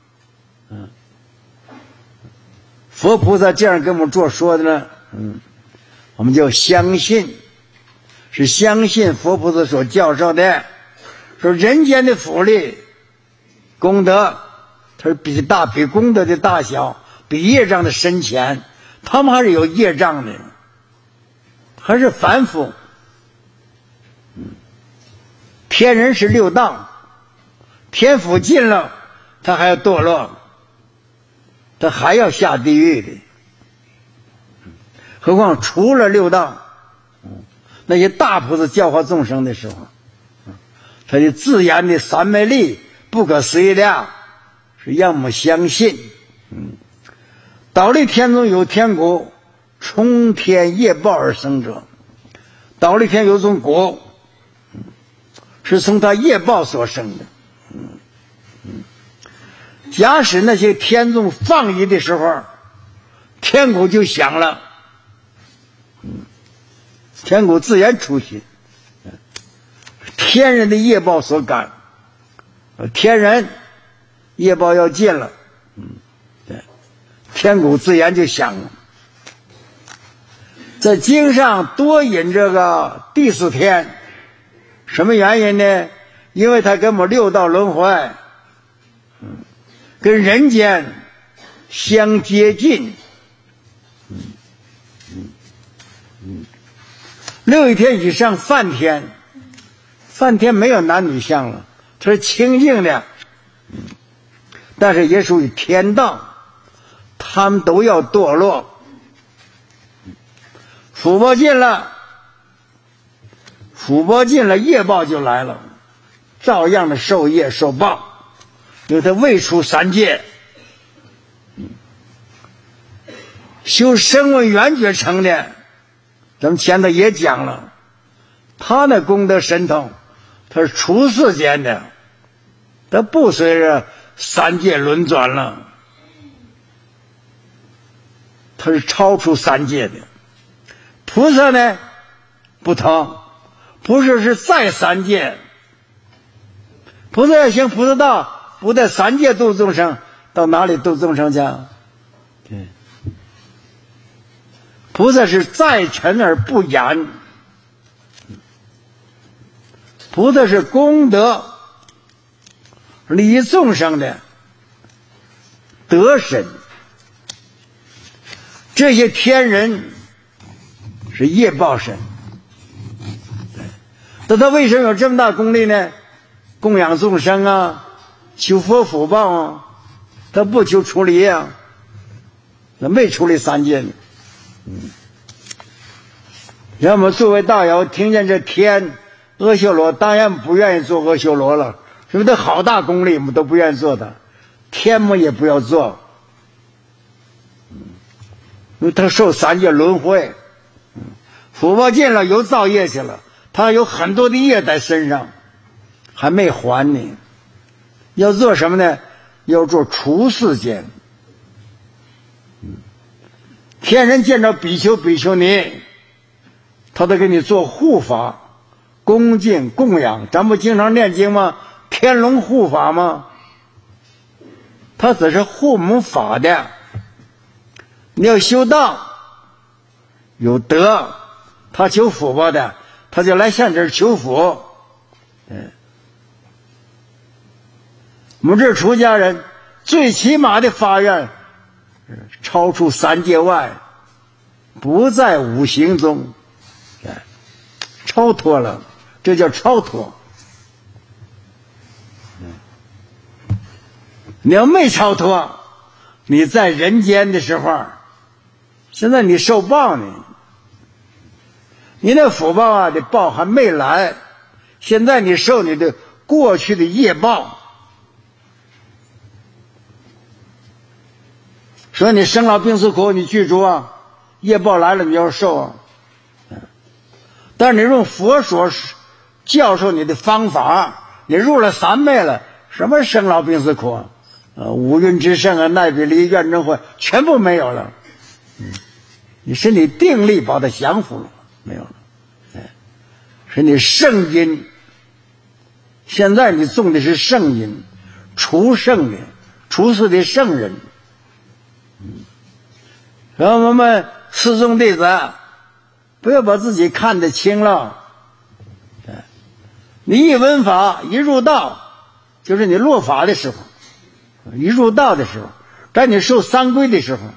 佛菩萨这样跟我们做说的呢，嗯，我们就相信，是相信佛菩萨所教授的，说人间的福利功德，它是比大比功德的大小，比业障的深浅，他们还是有业障的，还是凡夫。天人是六道，天福尽了，他还要堕落，他还要下地狱的。何况除了六道，那些大菩萨教化众生的时候，他的自然的三昧力不可思议量，是让我们相信。嗯，倒立天中有天国，从天业报而生者。倒立天有种果，是从他业报所生的。嗯嗯，假使那些天众放逸的时候，天鼓就响了，嗯，天鼓自然出现，天人的业报所感，天人业报要尽了，嗯，对，天鼓自然就响了。在经上多引这个第四天，什么原因呢？因为它跟我们六道轮回，嗯，跟人间相接近，嗯嗯嗯，六一天以上梵天，梵天没有男女相了，它是清净的，嗯，但是也属于天道，他们都要堕落。福报尽了，福报尽了，业报就来了，照样的受业受报，因为他未出三界。修声闻缘觉成的，咱们前头也讲了，他的功德神通，他是出世间的，他不随着三界轮转了，他是超出三界的。菩萨呢不同，菩萨是在三界，菩萨要行菩萨道，不在三界度众生，到哪里度众生去？对，菩萨是在尘而不染，菩萨是功德利众生的德神，这些天人是业报神。那他为什么有这么大功力呢？供养众生啊，求佛福报啊，他不求出离啊，那没出离三界呢。嗯，让我们作为大友听见这天阿修罗，当然不愿意做阿修罗了，因为他好大功力，我们都不愿意做他，天们也不要做，因为他受三界轮回，福报尽了，有造业去了，他有很多的业在身上，还没还呢。要做什么呢？要做除世间。天人见着比丘比丘尼，他都给你做护法、恭敬供养。咱不经常念经吗？天龙护法吗？他只是护我们法的。你要修道有德，他求福报的，他就来向这儿求福。嗯，我们这出家人最起码的发愿超出三界外，不在五行中，超脱了，这叫超脱。你要没超脱，你在人间的时候，现在你受报呢，你那福报啊的报还没来，现在你受你的过去的业报。所以你生老病死苦你记住啊，业报来了你要受啊。 但是你用佛所教授你的方法，你入了三昧了，什么生老病死苦啊，呃，五蕴之盛啊，耐比离怨憎会全部没有了。嗯，你身体定力把它降服了，没有了。哎，是你圣因。现在你种的是圣因，除圣的，出世的圣人。嗯，然后我们四众弟子，不要把自己看得轻了。你一闻法，一入道，就是你落法的时候，一入道的时候，在你受三皈的时候，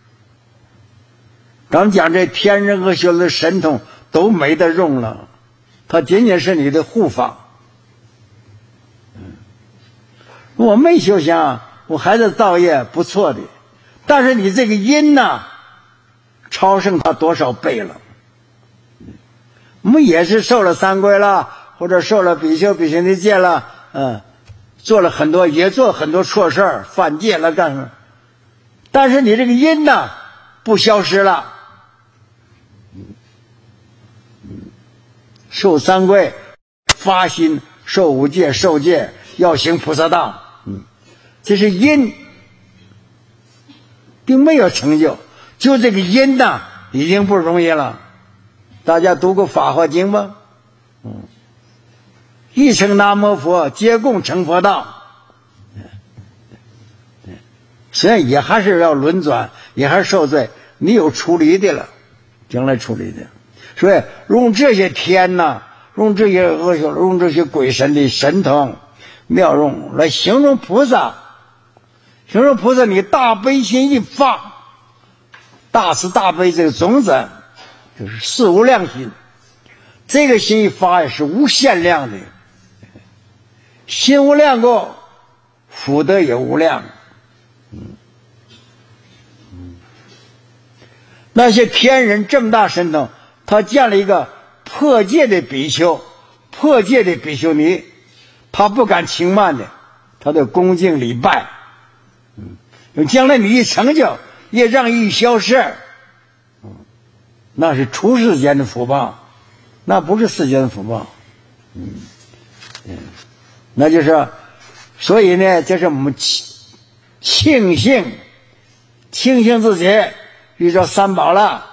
咱们讲这天人和修的神通都没得用了，它仅仅是你的护法。我没修行，我还在造业，不错的，但是你这个因呢，超胜他多少倍了。我们也是受了三皈了，或者受了比丘比丘尼戒了，嗯，做了很多，也做很多错事儿，犯戒了干什么？但是你这个因呢，不消失了。受三皈，发心受五戒，受戒要行菩萨道，嗯，这是因，并没有成就，就这个因呢，已经不容易了。大家读过《法华经》吗？嗯，一称南无佛，皆共成佛道。虽然也还是要轮转，也还是受罪，你有处理的了，将来处理的。所以用这些天呐，用这些恶修，用这些鬼神的神通妙用来形容菩萨，形容菩萨，你大悲心一发，大慈大悲这个种子就是四无量心，这个心一发也是无限量的，心无量过，福德也无量。嗯嗯，那些天人这么大神通，他见了一个破戒的比丘，破戒的比丘尼，他不敢轻慢的，他的恭敬礼拜。嗯，将来你一成就，业障一消失，嗯，那是出世间的福报，那不是世间的福报。嗯嗯，那就是，所以呢，这是我们庆幸，庆幸自己遇着三宝了。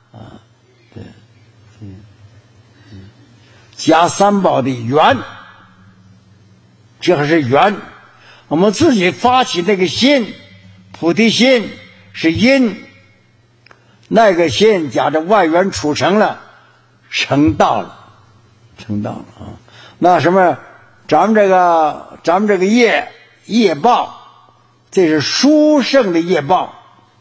加三宝的缘，这还是缘。我们自己发起那个心，菩提心是因，那个心加着外缘处成了，成道了，成道了啊！那什么，咱们这个咱们这个业业报，这是殊胜的业报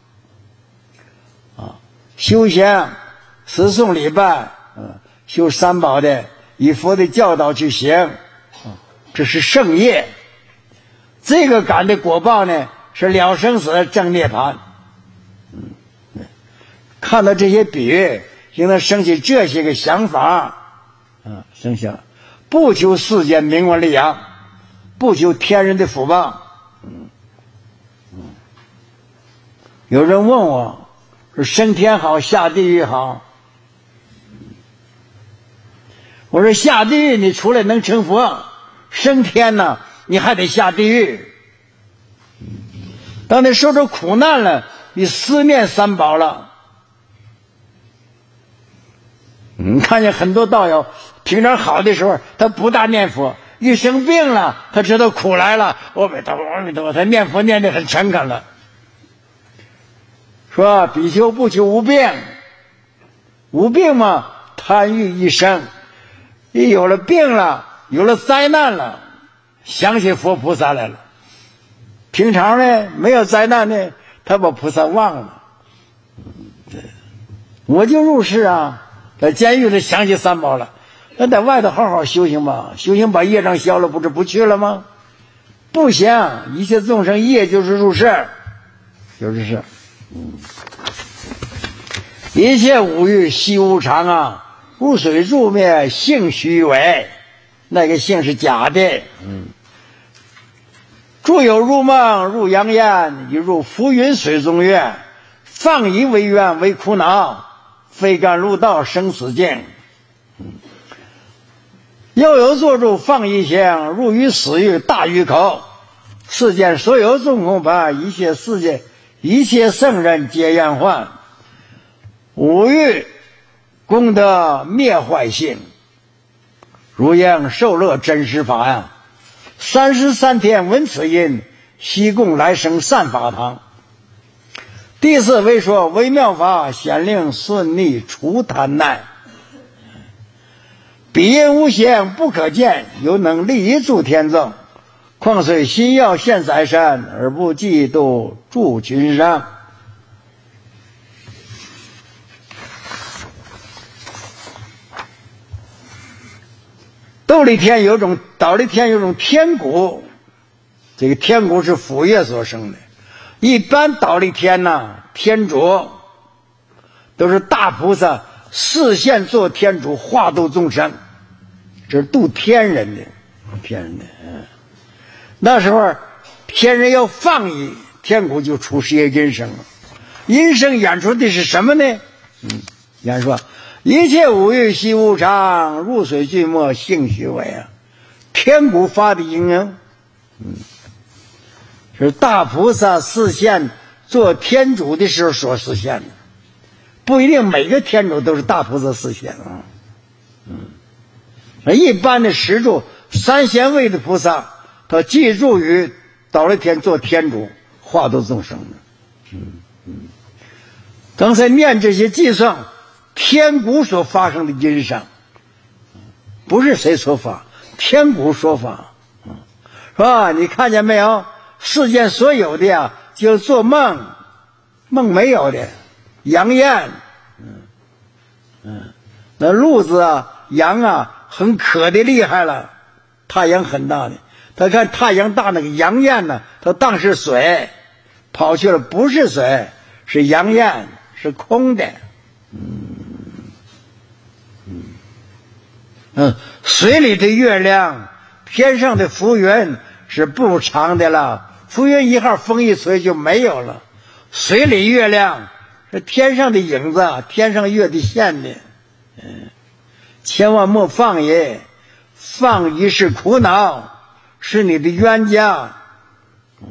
啊！修行、持诵礼拜，嗯，修三宝的。以佛的教导去行，这是圣业。这个感的果报呢，是了生死正涅槃。嗯，看到这些比喻，应当升起这些个想法啊，生想不求世间名闻利养，不求天人的福报。嗯嗯，有人问我说升天好，下地狱好？我说下地狱你除了能成佛，升天呢你还得下地狱。当你受着苦难了，你思念三宝了。你看见很多道友平常好的时候他不大念佛，一生病了他知道苦来了，阿弥陀佛阿弥陀佛，他念佛念得很诚恳了。说比丘不求无病，无病嘛贪欲一生，一有了病了，有了灾难了，想起佛菩萨来了。平常呢没有灾难呢，他把菩萨忘了。我就入世啊，在监狱里想起三宝了，那在外头好好修行吧，修行把业障消了，不是不去了吗？不行，一切众生业就是入世，就是是，嗯，一切五欲悉无常啊。入水入灭，性虚伪，那个性是假的。嗯，诸有入梦，入阳焰，一入浮云水中月，放疑为怨，为苦恼，非甘入道生死境。 又有作住放一香，入于死狱大鱼口。世间所有众恐怕，一切世界一切圣人皆厌患。五欲功德灭坏性，如应受乐真实法呀。三十三天闻此音，悉共来生善法堂。第四为说微妙法，显令顺利除贪难。彼因无限不可见，犹能利益诸天众。况虽心要现在身，而不嫉妒诸群生。斗力天有种，倒立天有种天鼓，这个天鼓是斧钺所生的。一般倒立天呢，天主都是大菩萨示现做天主，化度众生，这是度天人的，天人的。嗯，那时候天人要放逸，天鼓就出些音声了。音声演出的是什么呢？嗯，演说一切五欲悉无常，入水俱没性虚伪啊。天鼓发的音啊，嗯，是大菩萨示现做天主的时候所实现的，不一定每个天主都是大菩萨示现啊。嗯，一般的十住三贤位的菩萨，他记住于倒立天做天主，化度众生的。嗯嗯，刚才念这些计算，天鼓所发生的音声，不是谁说法，天鼓说法，是吧？你看见没有？世间所有的呀，就是做梦，梦没有的，阳焰，嗯嗯，那鹿子啊、羊啊，很渴的厉害了，太阳很大的，他看太阳大，那个阳焰呢，他当是水，跑去了，不是水，是阳焰，是空的。嗯嗯嗯，水里的月亮，天上的浮云是不长的了，浮云一号风一吹就没有了。水里月亮是天上的影子，天上月的线的。嗯，千万莫放逸，放逸是苦恼，是你的冤家。嗯，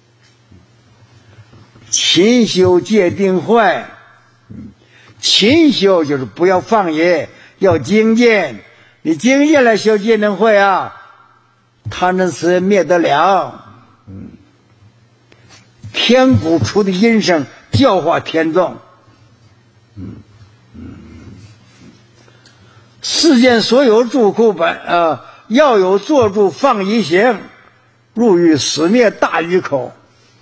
勤修戒定慧。勤修就是不要放逸，要精进。你精进来修戒定慧啊，贪嗔痴灭得了。嗯，天鼓出的音声教化天众。嗯嗯，世间所有诸苦本呃，要有作住放逸行，入于死灭大鱼口。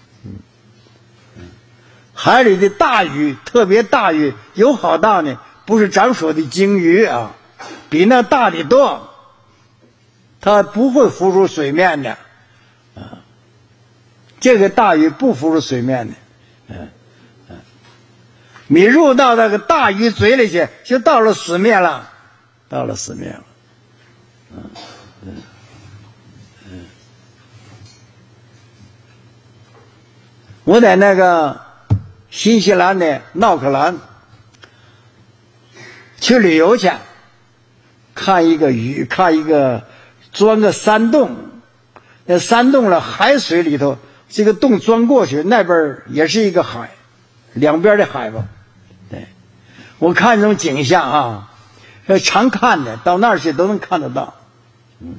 海里的大鱼，特别大鱼有好大呢，不是咱说的鲸鱼啊，比那大的多，它不会浮出水面的啊。这个大鱼不浮出水面的，嗯嗯，你入到那个大鱼嘴里去，就到了死面了，到了死面了，嗯嗯嗯。我在那个新西兰的奥克兰去旅游去，看一个鱼，看一个钻个山洞，那山洞了海水里头，这个洞钻过去，那边也是一个海，两边的海吧。对，我看这种景象啊，常看的，到那儿去都能看得到。嗯，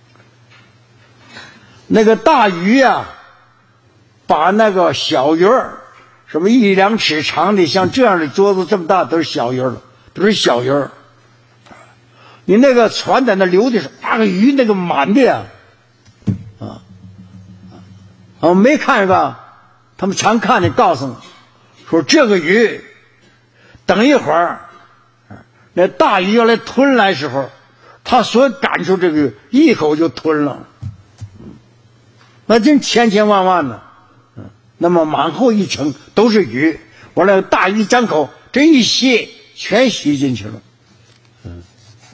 那个大鱼啊，把那个小鱼儿，什么一两尺长的，像这样的桌子这么大，都是小鱼了，都是小鱼儿。你那个船在那流的时候，那个鱼那个满的呀，啊，我没看过，他们常看的告诉我，说这个鱼，等一会儿，那大鱼要来吞来时候，他所感受这个一口就吞了，那真千千万万呢。那么满后一层都是鱼，完了大鱼张口，这一吸全吸进去了。嗯，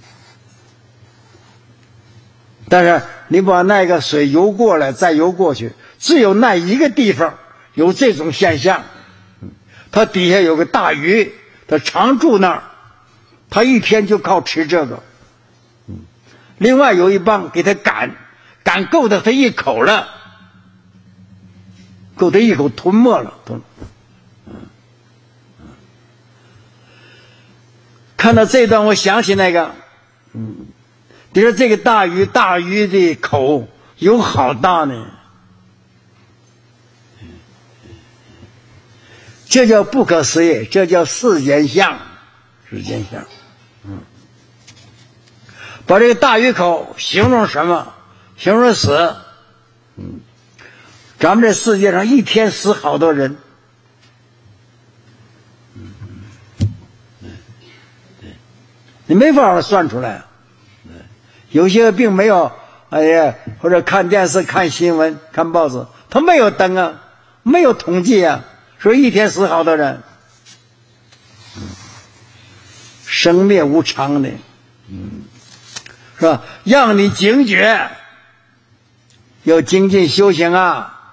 但是你把那个水游过来再游过去，只有那一个地方有这种现象。它底下有个大鱼，它常住那儿，它一天就靠吃这个。 另外有一帮给他赶，赶够的他一口了，够他一口吞没了。吞看到这段，我想起那个，嗯，比如这个大鱼，大鱼的口有好大呢，这叫不可思议，这叫世间相，世间相。嗯，把这个大鱼口形容什么？形容死。嗯，咱们这世界上一天死好多人。你没法算出来，有些并没有，哎呀，或者看电视、看新闻、看报纸，他没有登啊，没有统计啊，说一天死好多人，生灭无常的，嗯，是吧？让你警觉，要精进修行啊，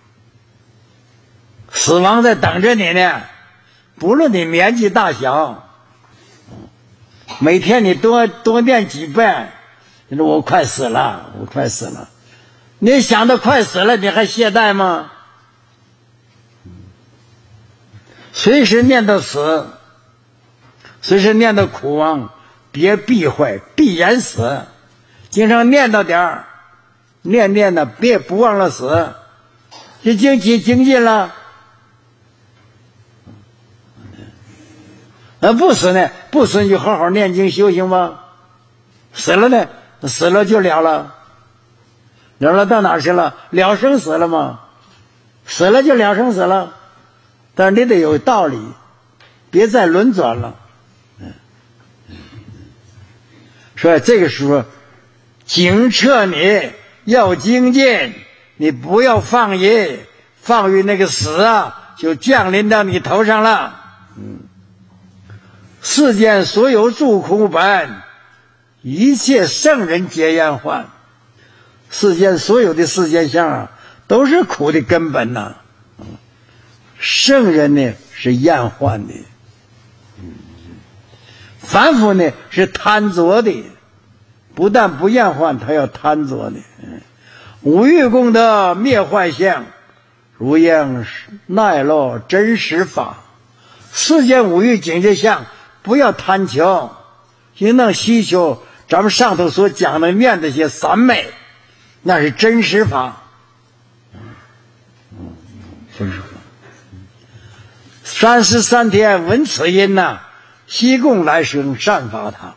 死亡在等着你呢，不论你年纪大小。每天你多多念几遍，你说我快死了，我快死了。你想到快死了，你还懈怠吗？随时念到死，随时念到苦亡，别避讳，必然死。经常念到点儿，念念的，别不忘了死。这精进精进了。那不死呢？不死你就好好念经修行吧。死了呢？死了就了了，了了到哪儿去了？了生死了吗？死了就了生死了，但是你得有道理，别再轮转了。所以这个时候，警策你要精进，你不要放逸，放逸那个死啊，就降临到你头上了。嗯。世间所有诸苦本，一切圣人皆厌患。世间所有的世间相啊，都是苦的根本呐、啊。圣人呢是厌患的，凡夫呢是贪着的，不但不厌患，他要贪着的。五欲功德灭幻相，如应奈落真实法。世间五欲境界相。不要贪求，应当希求咱们上头所讲的念这些三昧，那是真实法。真实法。三十三天闻此音呐、啊，悉共来生善法堂。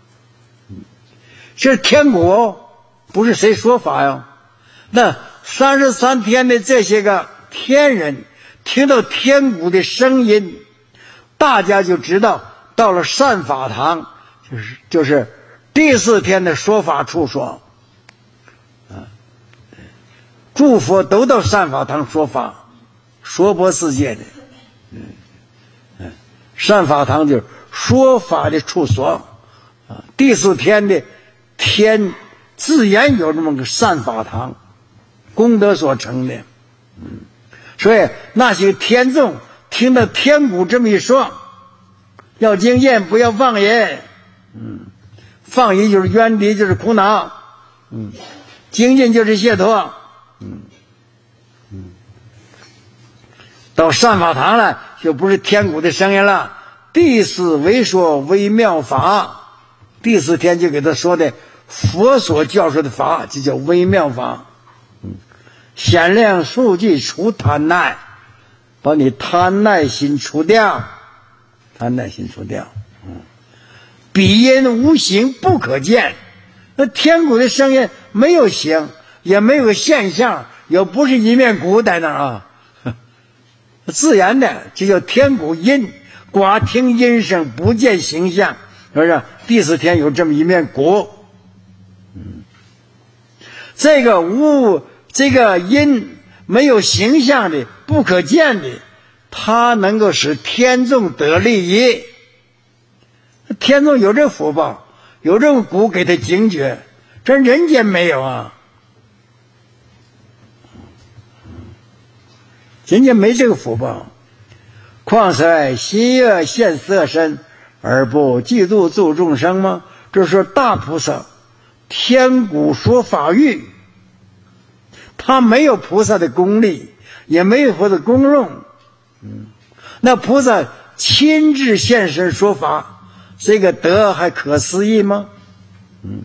这是天鼓，不是谁说法呀？那三十三天的这些个天人听到天鼓的声音，大家就知道。到了善法堂，就是就是第四天的说法处说，啊，诸佛都到善法堂说法，说婆世界的，嗯嗯，善法堂就是说法的处所，啊，第四天的天自然有这么个善法堂，功德所成的，嗯，所以那些天众听到天鼓这么一说。要精进，不要放逸。嗯，放逸就是冤敌，就是苦恼。嗯，精进就是解脱。嗯嗯，到善法堂了，就不是天鼓的声音了。第四为说微妙法，第四天就给他说的佛所教授的法，这叫微妙法。嗯，显亮数据除贪耐，把你贪耐心除掉。贪耐心除掉，嗯，彼音无形不可见，那天鼓的声音没有形，也没有现象，也不是一面鼓在那儿啊，自然的，这叫天鼓音，寡听音声，不见形象，是不是？第四天有这么一面鼓，嗯，这个无这个音没有形象的，不可见的。他能够使天众得利益，天众有这福报，有这种鼓给他警觉，这人间没有啊，人间没这个福报。况且心悦现色身，而不嫉妒助众生吗？这是大菩萨， 天鼓说法喻，他没有菩萨的功力，也没有佛的功用。嗯，那菩萨亲自现身说法，这个德还可思议吗？嗯，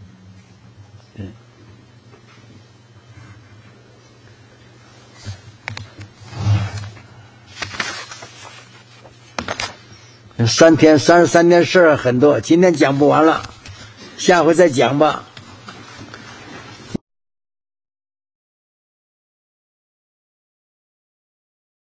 对。三天三十三天事儿很多，今天讲不完了，下回再讲吧。